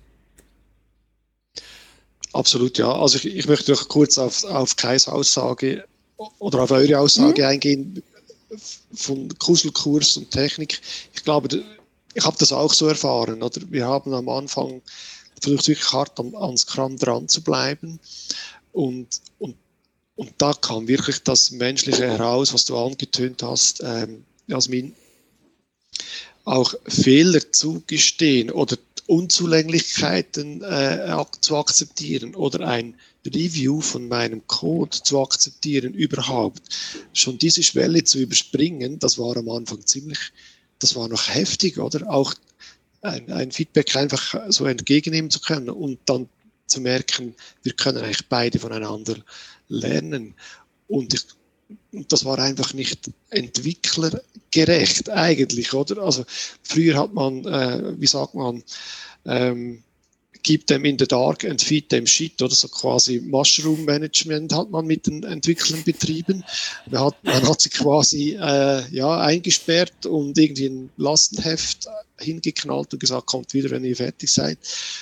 Absolut, ja. Also ich möchte noch kurz auf Kais Aussage oder auf eure Aussage eingehen von Kuschelkurs und Technik. Ich glaube, ich habe das auch so erfahren. Oder? Wir haben am Anfang versucht, wirklich hart an Scrum dran zu bleiben. Und da kam wirklich das Menschliche heraus, was du angetönt hast, Jasmin. Auch Fehler zugestehen oder Unzulänglichkeiten zu akzeptieren oder ein Review von meinem Code zu akzeptieren überhaupt. Schon diese Schwelle zu überspringen, das war am Anfang das war noch heftig, oder? Auch ein Feedback einfach so entgegennehmen zu können und dann zu merken, wir können eigentlich beide voneinander lernen. Und das war einfach nicht entwicklergerecht eigentlich, oder? Also früher hat man, wie sagt man, gibt them in the dark and feed them shit, oder so quasi Mushroom Management hat man mit den Entwicklern betrieben. Man hat sie quasi eingesperrt und irgendwie ein Lastenheft hingeknallt und gesagt, kommt wieder, wenn ihr fertig seid.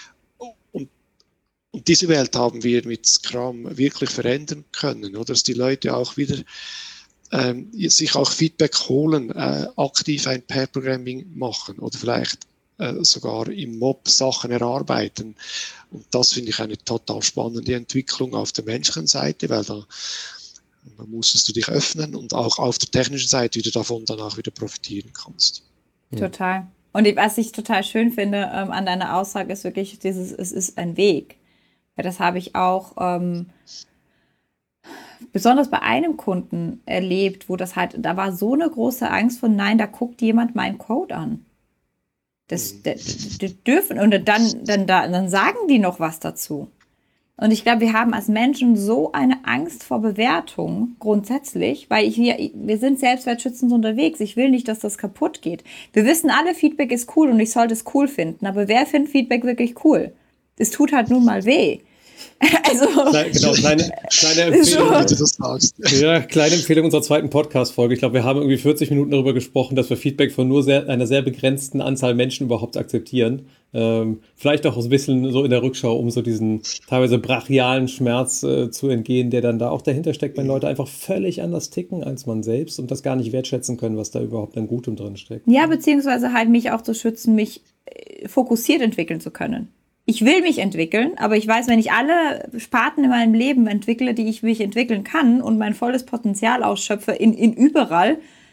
Und diese Welt haben wir mit Scrum wirklich verändern können, oder? Dass die Leute auch wieder sich auch Feedback holen, aktiv ein Pair-Programming machen oder vielleicht sogar im Mob Sachen erarbeiten. Und das finde ich eine total spannende Entwicklung auf der menschlichen Seite, weil da musstest du dich öffnen und auch auf der technischen Seite wieder davon dann auch wieder profitieren kannst. Total. Und was ich total schön finde an deiner Aussage ist wirklich es ist ein Weg. Ja, das habe ich auch besonders bei einem Kunden erlebt, wo da war so eine große Angst von, nein, da guckt jemand meinen Code an. Die dürfen, und dann sagen die noch was dazu. Und ich glaube, wir haben als Menschen so eine Angst vor Bewertung grundsätzlich, weil wir sind selbstwertschützend unterwegs. Ich will nicht, dass das kaputt geht. Wir wissen alle, Feedback ist cool und ich sollte es cool finden. Aber wer findet Feedback wirklich cool? Es tut halt nun mal weh. Also, kleine Empfehlung. Ja, kleine Empfehlung unserer zweiten Podcast-Folge. Ich glaube, wir haben irgendwie 40 Minuten darüber gesprochen, dass wir Feedback von nur einer sehr begrenzten Anzahl Menschen überhaupt akzeptieren. Vielleicht auch ein bisschen so in der Rückschau, um so diesen teilweise brachialen Schmerz zu entgehen, der dann da auch dahinter steckt, wenn Leute einfach völlig anders ticken als man selbst und das gar nicht wertschätzen können, was da überhaupt an Gutem drin steckt. Ja, beziehungsweise halt mich auch zu schützen, mich fokussiert entwickeln zu können. Ich will mich entwickeln, aber ich weiß, wenn ich alle Sparten in meinem Leben entwickle, die ich mich entwickeln kann und mein volles Potenzial ausschöpfe in überall,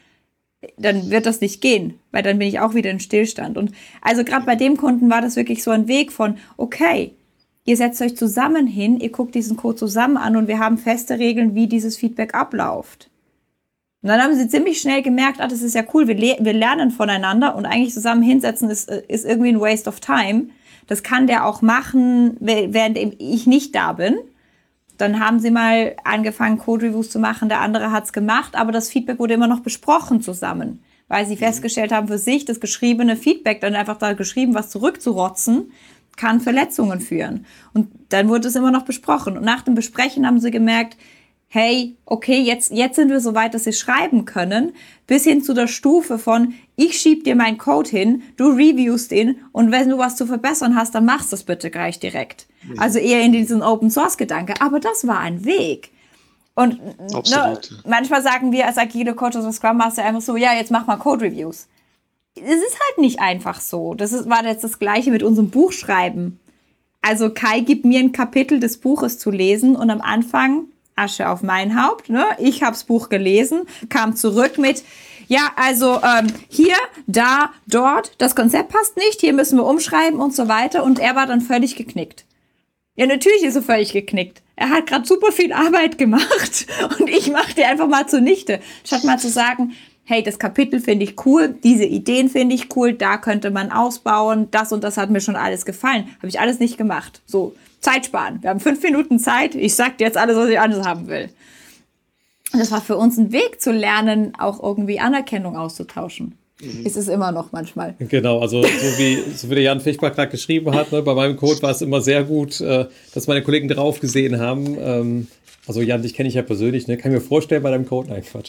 dann wird das nicht gehen, weil dann bin ich auch wieder in Stillstand. Und also gerade bei dem Kunden war das wirklich so ein Weg von, okay, ihr setzt euch zusammen hin, ihr guckt diesen Code zusammen an und wir haben feste Regeln, wie dieses Feedback abläuft. Und dann haben sie ziemlich schnell gemerkt, das ist ja cool, wir lernen voneinander und eigentlich zusammen hinsetzen ist irgendwie ein Waste of time. Das kann der auch machen, während ich nicht da bin. Dann haben sie mal angefangen, Code-Reviews zu machen. Der andere hat's gemacht, aber das Feedback wurde immer noch besprochen zusammen, weil sie festgestellt haben für sich, das geschriebene Feedback, dann einfach da geschrieben, was zurückzurotzen, kann Verletzungen führen. Und dann wurde es immer noch besprochen. Und nach dem Besprechen haben sie gemerkt, hey, okay, jetzt sind wir so weit, dass wir schreiben können, bis hin zu der Stufe von, ich schieb dir meinen Code hin, du reviewst ihn und wenn du was zu verbessern hast, dann machst du es bitte gleich direkt. Ja. Also eher in diesen Open-Source-Gedanke. Aber das war ein Weg. Und manchmal sagen wir als agile Coaches oder Scrum Master einfach so, ja, jetzt mach mal Code-Reviews. Es ist halt nicht einfach so. War jetzt das Gleiche mit unserem Buchschreiben. Also Kai gibt mir ein Kapitel des Buches zu lesen und am Anfang Asche auf mein Haupt, ne? Ich habe das Buch gelesen, kam zurück mit, ja, also hier, da, dort, das Konzept passt nicht, hier müssen wir umschreiben und so weiter. Und er war dann völlig geknickt. Ja, natürlich ist er völlig geknickt. Er hat gerade super viel Arbeit gemacht und ich mache die einfach mal zunichte. Statt mal zu sagen, hey, das Kapitel finde ich cool, diese Ideen finde ich cool, da könnte man ausbauen, das und das hat mir schon alles gefallen. Habe ich alles nicht gemacht. So, Zeit sparen. Wir haben 5 Minuten Zeit. Ich sag dir jetzt alles, was ich anders haben will. Und das war für uns ein Weg zu lernen, auch irgendwie Anerkennung auszutauschen. Ist es immer noch manchmal. Genau, also so wie der Jan Fichtbach gerade geschrieben hat, ne, bei meinem Code war es immer sehr gut, dass meine Kollegen drauf gesehen haben. Also Jan, dich kenne ich ja persönlich, ne? Kann ich mir vorstellen bei deinem Code? Nein, Quatsch.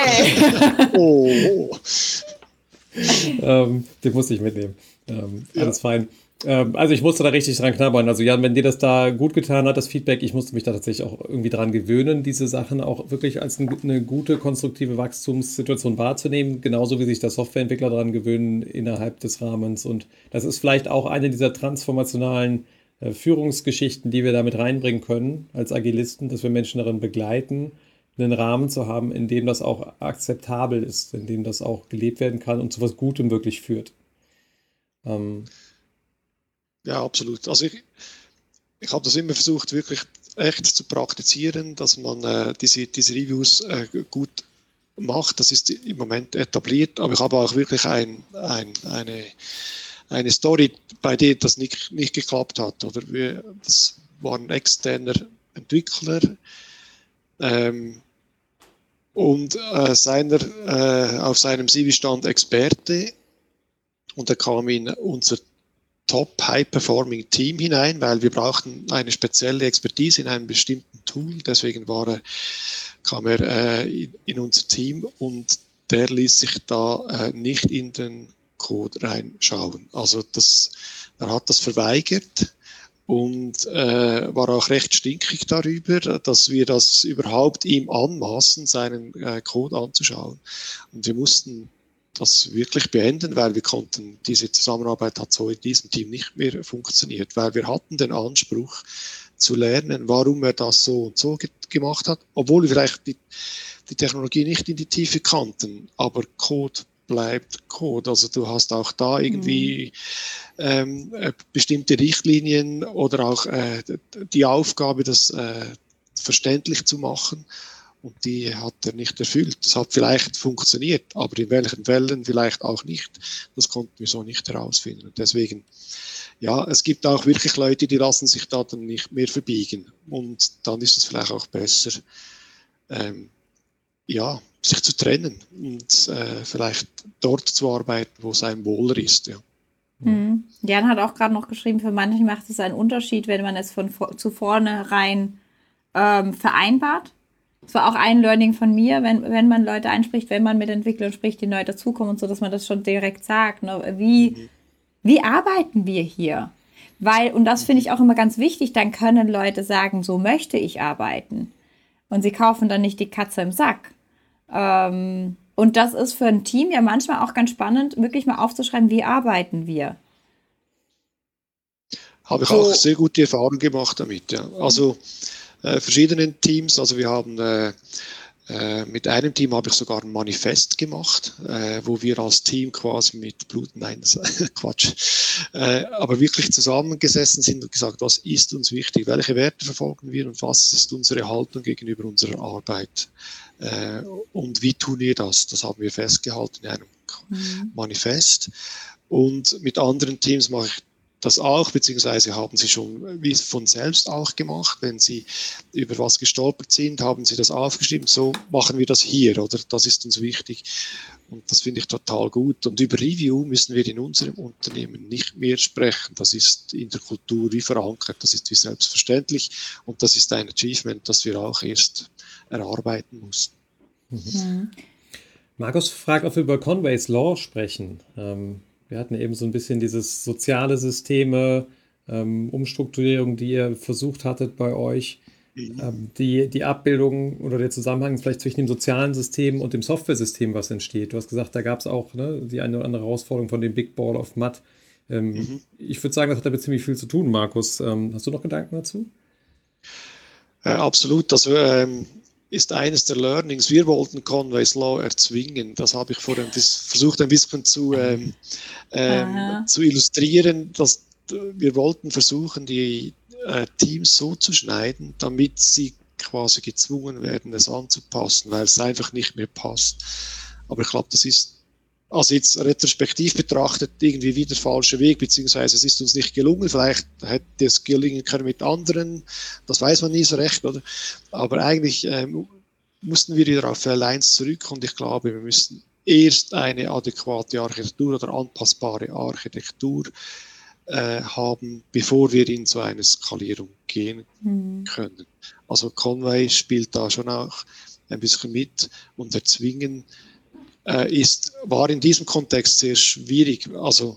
Den musste ich mitnehmen. Alles fein. Also ich musste da richtig dran knabbern. Also Jan, wenn dir das da gut getan hat, das Feedback, ich musste mich da tatsächlich auch irgendwie dran gewöhnen, diese Sachen auch wirklich als eine gute, konstruktive Wachstumssituation wahrzunehmen, genauso wie sich der Softwareentwickler dran gewöhnen innerhalb des Rahmens. Und das ist vielleicht auch eine dieser transformationalen Führungsgeschichten, die wir damit reinbringen können als Agilisten, dass wir Menschen darin begleiten, einen Rahmen zu haben, in dem das auch akzeptabel ist, in dem das auch gelebt werden kann und zu was Gutem wirklich führt. Ja, absolut. Also ich habe das immer versucht, wirklich echt zu praktizieren, dass man diese Reviews gut macht. Das ist im Moment etabliert, aber ich habe auch wirklich eine Story, bei der das nicht geklappt hat. Oder das war ein externer Entwickler. Und auf seinem CV stand Experte und er kam in unser Top High-Performing Team hinein, weil wir brauchten eine spezielle Expertise in einem bestimmten Tool. Deswegen kam er in unser Team und der ließ sich da nicht in den Code reinschauen. Also er hat das verweigert und war auch recht stinkig darüber, dass wir das überhaupt ihm anmaßen, seinen Code anzuschauen. Und wir mussten das wirklich beenden, weil diese Zusammenarbeit hat so in diesem Team nicht mehr funktioniert, weil wir hatten den Anspruch zu lernen, warum er das so und so gemacht hat, obwohl wir vielleicht die Technologie nicht in die Tiefe kannten, aber Code bleibt Code. Also du hast auch da irgendwie bestimmte Richtlinien oder auch die Aufgabe, das verständlich zu machen. Und die hat er nicht erfüllt. Das hat vielleicht funktioniert, aber in welchen Fällen vielleicht auch nicht. Das konnten wir so nicht herausfinden. Und deswegen, ja, es gibt auch wirklich Leute, die lassen sich da dann nicht mehr verbiegen. Und dann ist es vielleicht auch besser, sich zu trennen und vielleicht dort zu arbeiten, wo es einem wohler ist. Ja. Jan hat auch gerade noch geschrieben, für manche macht es einen Unterschied, wenn man es von zu vornherein vereinbart. Das war auch ein Learning von mir, wenn man Leute einspricht, wenn man mit Entwicklern spricht, die neu dazukommen und so, dass man das schon direkt sagt. Ne? Wie arbeiten wir hier? Und das finde ich auch immer ganz wichtig, dann können Leute sagen, so möchte ich arbeiten. Und sie kaufen dann nicht die Katze im Sack. Und das ist für ein Team ja manchmal auch ganz spannend, wirklich mal aufzuschreiben, wie arbeiten wir. Habe ich auch sehr gute Erfahrungen gemacht damit. Ja. Also verschiedenen Teams, also wir haben mit einem Team habe ich sogar ein Manifest gemacht, wo wir als Team quasi mit Blut, nein, Quatsch, aber wirklich zusammengesessen sind und gesagt, was ist uns wichtig, welche Werte verfolgen wir und was ist unsere Haltung gegenüber unserer Arbeit und wie tun wir das? Das haben wir festgehalten in einem Manifest. Und mit anderen Teams mache ich das auch, beziehungsweise haben sie schon wie von selbst auch gemacht. Wenn sie über was gestolpert sind, haben sie das aufgeschrieben. So machen wir das hier, oder? Das ist uns wichtig. Und das finde ich total gut. Und über Review müssen wir in unserem Unternehmen nicht mehr sprechen. Das ist in der Kultur wie verankert. Das ist wie selbstverständlich. Und das ist ein Achievement, das wir auch erst erarbeiten mussten. Markus fragt, ob wir über Conway's Law sprechen. Wir hatten eben so ein bisschen dieses soziale Systeme, Umstrukturierung, die ihr versucht hattet bei euch. Die Abbildung oder der Zusammenhang vielleicht zwischen dem sozialen System und dem Software-System, was entsteht. Du hast gesagt, da gab es auch die eine oder andere Herausforderung von dem Big Ball of Mud. Ich würde sagen, das hat damit ziemlich viel zu tun, Markus. Hast du noch Gedanken dazu? Absolut. Also ist eines der Learnings. Wir wollten Conway's Law erzwingen. Das habe ich vorhin versucht ein bisschen zu illustrieren, dass wir wollten versuchen, die Teams so zu schneiden, damit sie quasi gezwungen werden, es anzupassen, weil es einfach nicht mehr passt. Aber ich glaube, das ist also jetzt retrospektiv betrachtet irgendwie wieder der falsche Weg, beziehungsweise es ist uns nicht gelungen. Vielleicht hätte es gelingen können mit anderen, das weiß man nie so recht, oder? Aber eigentlich mussten wir wieder auf L1 zurück und ich glaube, wir müssen erst eine adäquate Architektur oder anpassbare Architektur haben, bevor wir in so eine Skalierung gehen können. Also Conway spielt da schon auch ein bisschen mit und erzwingen war in diesem Kontext sehr schwierig. Also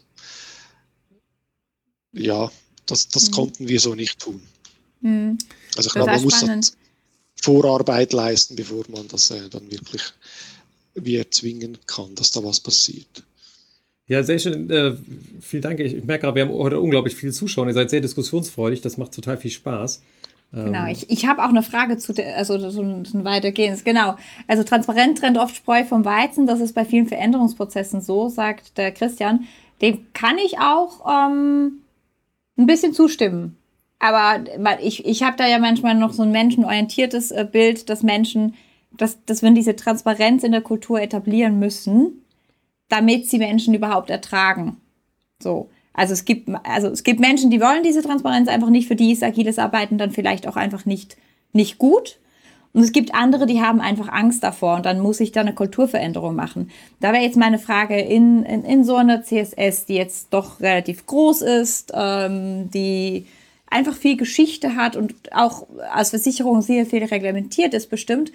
ja, das konnten wir so nicht tun. Also ich glaube, man muss Vorarbeit leisten, bevor man das dann wirklich wie erzwingen kann, dass da was passiert. Ja, sehr schön. Vielen Dank. Ich merke gerade, wir haben heute unglaublich viele Zuschauer. Ihr seid sehr diskussionsfreudig. Das macht total viel Spaß. Genau, ich habe auch eine Frage zu so ein weitergehendes. Genau, also Transparenz trennt oft Spreu vom Weizen. Das ist bei vielen Veränderungsprozessen so, sagt der Christian. Dem kann ich auch ein bisschen zustimmen. Aber ich habe da ja manchmal noch so ein menschenorientiertes Bild, dass wir diese Transparenz in der Kultur etablieren müssen, damit sie Menschen überhaupt ertragen. So. Also es gibt Menschen, die wollen diese Transparenz einfach nicht, für die ist agiles Arbeiten dann vielleicht auch einfach nicht gut. Und es gibt andere, die haben einfach Angst davor und dann muss ich da eine Kulturveränderung machen. Da wäre jetzt meine Frage, in so einer CSS, die jetzt doch relativ groß ist, die einfach viel Geschichte hat und auch als Versicherung sehr viel reglementiert ist bestimmt,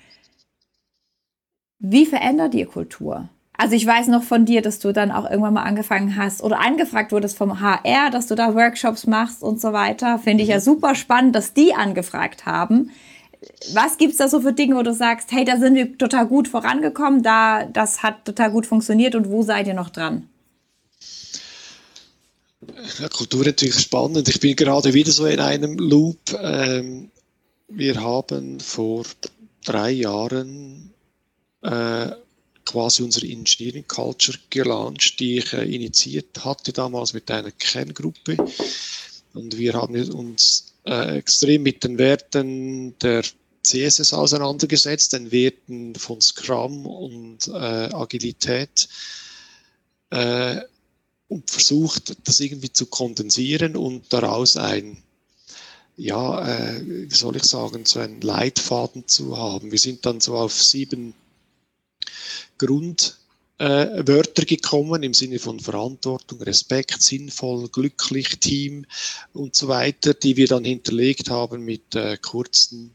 wie verändert ihr Kultur? Also ich weiß noch von dir, dass du dann auch irgendwann mal angefangen hast oder angefragt wurdest vom HR, dass du da Workshops machst und so weiter. Finde ich ja super spannend, dass die angefragt haben. Was gibt's da so für Dinge, wo du sagst, hey, da sind wir total gut vorangekommen, das hat total gut funktioniert und wo seid ihr noch dran? Ja, Kultur natürlich spannend. Ich bin gerade wieder so in einem Loop. Wir haben vor 3 Jahren quasi unsere Engineering Culture gelauncht, die ich initiiert hatte damals mit einer Kerngruppe. Und wir haben uns extrem mit den Werten der CSS auseinandergesetzt, den Werten von Scrum und Agilität und versucht, das irgendwie zu kondensieren und daraus wie soll ich sagen, so einen Leitfaden zu haben. Wir sind dann so auf 7 Grundwörter gekommen im Sinne von Verantwortung, Respekt, sinnvoll, glücklich, Team und so weiter, die wir dann hinterlegt haben mit kurzen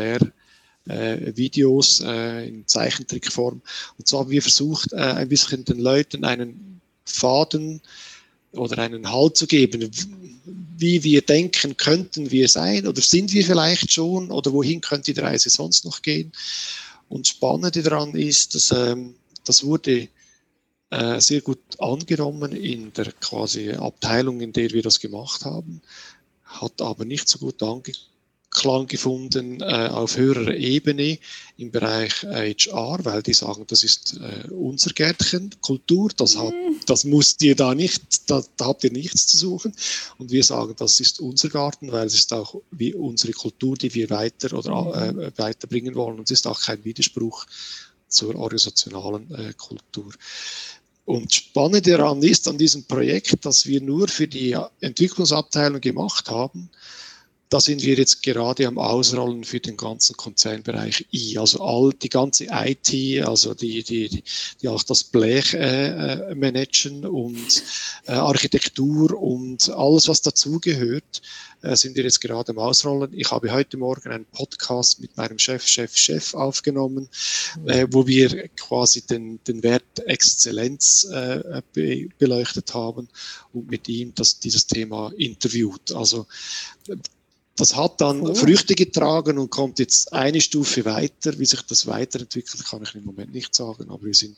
Erklärvideos in Zeichentrickform. Und so haben wir versucht, ein bisschen den Leuten einen Faden oder einen Halt zu geben, wie wir denken, könnten wir sein oder sind wir vielleicht schon oder wohin könnte die Reise sonst noch gehen. Und das Spannende daran ist, dass das wurde sehr gut angenommen in der quasi Abteilung, in der wir das gemacht haben, hat aber nicht so gut Anklang gefunden auf höherer Ebene im Bereich HR, weil die sagen, das ist unser Gärtchen, Kultur, das müsst ihr da nicht, da habt ihr nichts zu suchen. Und wir sagen, das ist unser Garten, weil es ist auch wie unsere Kultur, die wir weiterbringen wollen. Und es ist auch kein Widerspruch zur organisationalen Kultur. Und spannend daran ist an diesem Projekt, dass wir nur für die Entwicklungsabteilung gemacht haben. Da sind wir jetzt gerade am Ausrollen für den ganzen Konzernbereich I, also die ganze IT, also die auch das Blech managen und Architektur und alles, was dazugehört, sind wir jetzt gerade am Ausrollen. Ich habe heute Morgen einen Podcast mit meinem Chef aufgenommen, wo wir quasi den Wert Exzellenz beleuchtet haben und mit ihm dieses Thema interviewt. Also das hat dann Früchte getragen und kommt jetzt eine Stufe weiter. Wie sich das weiterentwickelt, kann ich im Moment nicht sagen. Aber wir sind,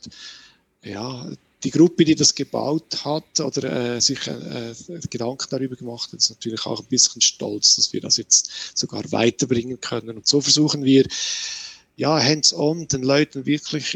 die Gruppe, die das gebaut hat oder sich Gedanken darüber gemacht hat, ist natürlich auch ein bisschen stolz, dass wir das jetzt sogar weiterbringen können. Und so versuchen wir, hands-on den Leuten wirklich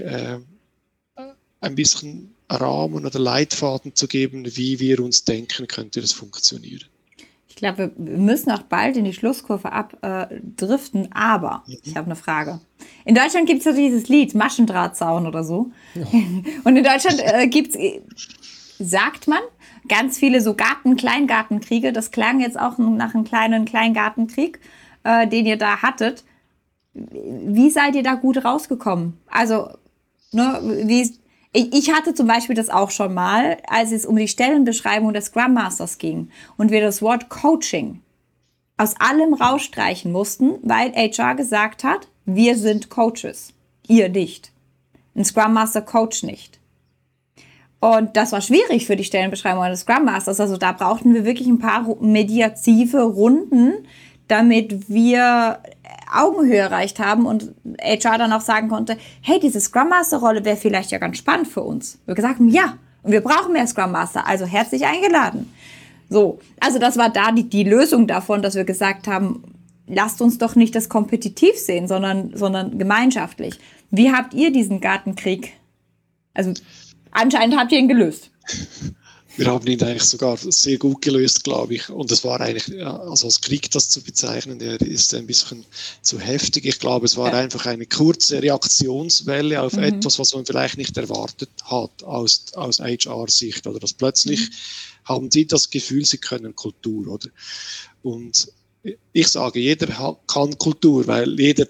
ein bisschen Rahmen oder Leitfaden zu geben, wie wir uns denken, könnte das funktionieren. Ich glaube, wir müssen auch bald in die Schlusskurve abdriften, aber ich habe eine Frage. In Deutschland gibt es ja dieses Lied, Maschendrahtzaun oder so. Ja. Und in Deutschland sagt man, ganz viele so Kleingartenkriege. Das klang jetzt auch nach einem kleinen Kleingartenkrieg, den ihr da hattet. Wie seid ihr da gut rausgekommen? Also, ich hatte zum Beispiel das auch schon mal, als es um die Stellenbeschreibung des Scrum Masters ging und wir das Wort Coaching aus allem rausstreichen mussten, weil HR gesagt hat, wir sind Coaches, ihr nicht. Ein Scrum Master coacht nicht. Und das war schwierig für die Stellenbeschreibung des Scrum Masters. Also da brauchten wir wirklich ein paar mediative Runden, damit wir Augenhöhe erreicht haben und HR dann auch sagen konnte, hey, diese Scrum Master Rolle wäre vielleicht ja ganz spannend für uns. Wir gesagt haben, ja, und wir brauchen mehr Scrum Master, also herzlich eingeladen. So, also das war da die Lösung davon, dass wir gesagt haben, lasst uns doch nicht das kompetitiv sehen, sondern gemeinschaftlich. Wie habt ihr diesen Gartenkrieg? Also anscheinend habt ihr ihn gelöst. Wir haben ihn eigentlich sogar sehr gut gelöst, glaube ich. Und es war eigentlich, also als Krieg das zu bezeichnen, der ist ein bisschen zu heftig. Ich glaube, es war einfach eine kurze Reaktionswelle auf etwas, was man vielleicht nicht erwartet hat aus HR-Sicht. Oder dass plötzlich haben sie das Gefühl, sie können Kultur, oder? Und ich sage, jeder kann Kultur, weil jeder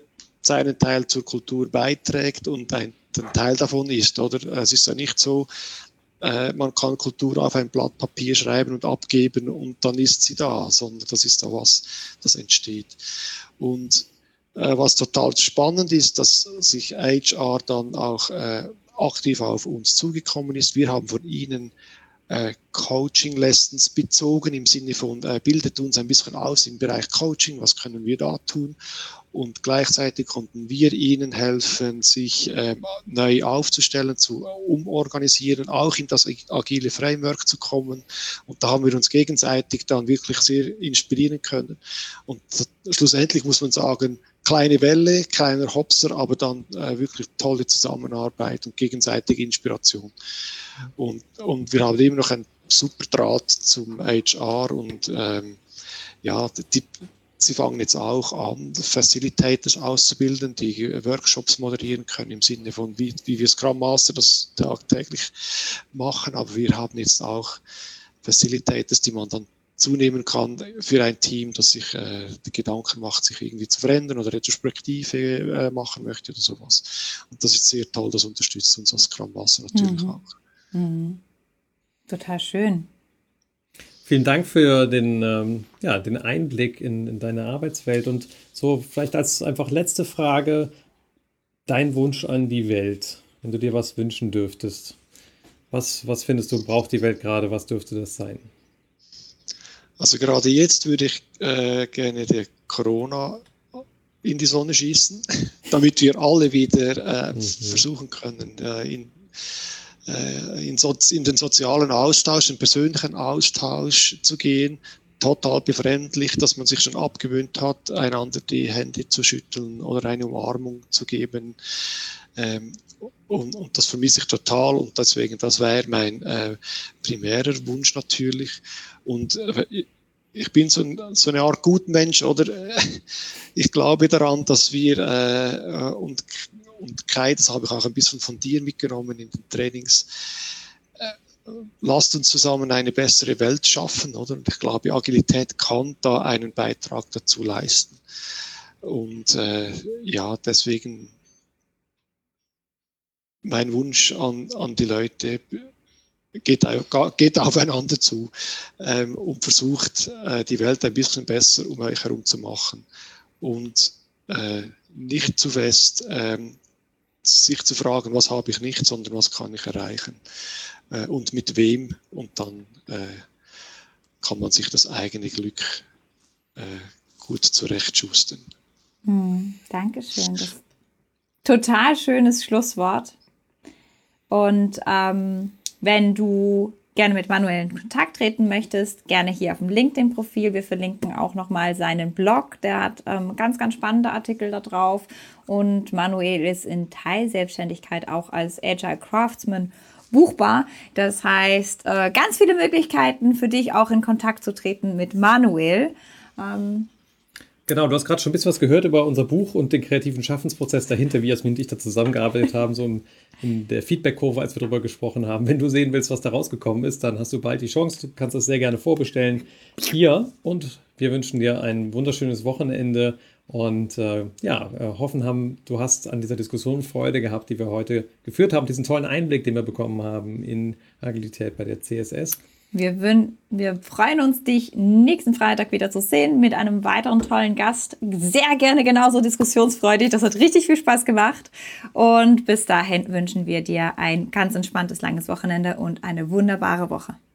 seinen Teil zur Kultur beiträgt und ein Teil davon ist, oder? Es ist ja nicht so, man kann Kultur auf ein Blatt Papier schreiben und abgeben und dann ist sie da, sondern das ist da was, das entsteht. Und was total spannend ist, dass sich HR dann auch aktiv auf uns zugekommen ist. Wir haben von ihnen Coaching-Lessons bezogen im Sinne von, bildet uns ein bisschen aus im Bereich Coaching, was können wir da tun? Und gleichzeitig konnten wir ihnen helfen, sich neu aufzustellen, zu umorganisieren, auch in das agile Framework zu kommen. Und da haben wir uns gegenseitig dann wirklich sehr inspirieren können. Und schlussendlich muss man sagen, kleine Welle, kleiner Hopser, aber dann wirklich tolle Zusammenarbeit und gegenseitige Inspiration. Und wir haben immer noch einen super Draht zum HR und sie fangen jetzt auch an, Facilitators auszubilden, die Workshops moderieren können im Sinne von, wie wir Scrum Master das tagtäglich machen. Aber wir haben jetzt auch Facilitators, die man dann zunehmen kann für ein Team, das sich die Gedanken macht, sich irgendwie zu verändern oder Retrospektive machen möchte oder sowas. Und das ist sehr toll, das unterstützt uns als Scrum Master natürlich auch. Mhm. Total schön. Vielen Dank für den Einblick in deine Arbeitswelt und so vielleicht als einfach letzte Frage, dein Wunsch an die Welt, wenn du dir was wünschen dürftest. Was findest du, braucht die Welt gerade, was dürfte das sein? Also gerade jetzt würde ich gerne der Corona in die Sonne schießen, damit wir alle wieder versuchen können, in den sozialen Austausch, den persönlichen Austausch zu gehen. Total befremdlich, dass man sich schon abgewöhnt hat, einander die Hände zu schütteln oder eine Umarmung zu geben. Und das vermisse ich total und deswegen, das wäre mein primärer Wunsch natürlich. Und ich bin so eine Art Gutmensch, oder? Ich glaube daran, dass wir und Kai, das habe ich auch ein bisschen von dir mitgenommen in den Trainings, lasst uns zusammen eine bessere Welt schaffen, oder? Und ich glaube, Agilität kann da einen Beitrag dazu leisten. Und deswegen mein Wunsch an die Leute, geht aufeinander zu und versucht, die Welt ein bisschen besser um euch herum zu machen. Und nicht zu fest sich zu fragen, was habe ich nicht, sondern was kann ich erreichen und mit wem. Und dann kann man sich das eigene Glück gut zurechtschustern. Dankeschön. Das total schönes Schlusswort. Und wenn du gerne mit Manuel in Kontakt treten möchtest, gerne hier auf dem LinkedIn-Profil. Wir verlinken auch nochmal seinen Blog. Der hat ganz, ganz spannende Artikel da drauf. Und Manuel ist in Teilselbstständigkeit auch als Agile Craftsman buchbar. Das heißt, ganz viele Möglichkeiten für dich auch in Kontakt zu treten mit Manuel. Genau, du hast gerade schon ein bisschen was gehört über unser Buch und den kreativen Schaffensprozess dahinter, wie Jasmin und ich da zusammengearbeitet haben, so in der Feedback-Kurve, als wir darüber gesprochen haben. Wenn du sehen willst, was da rausgekommen ist, dann hast du bald die Chance. Du kannst das sehr gerne vorbestellen hier. Und wir wünschen dir ein wunderschönes Wochenende und hoffen, du hast an dieser Diskussion Freude gehabt, die wir heute geführt haben, diesen tollen Einblick, den wir bekommen haben in Agilität bei der CSS. Wir freuen uns, dich nächsten Freitag wieder zu sehen mit einem weiteren tollen Gast. Sehr gerne genauso diskussionsfreudig. Das hat richtig viel Spaß gemacht. Und bis dahin wünschen wir dir ein ganz entspanntes, langes Wochenende und eine wunderbare Woche.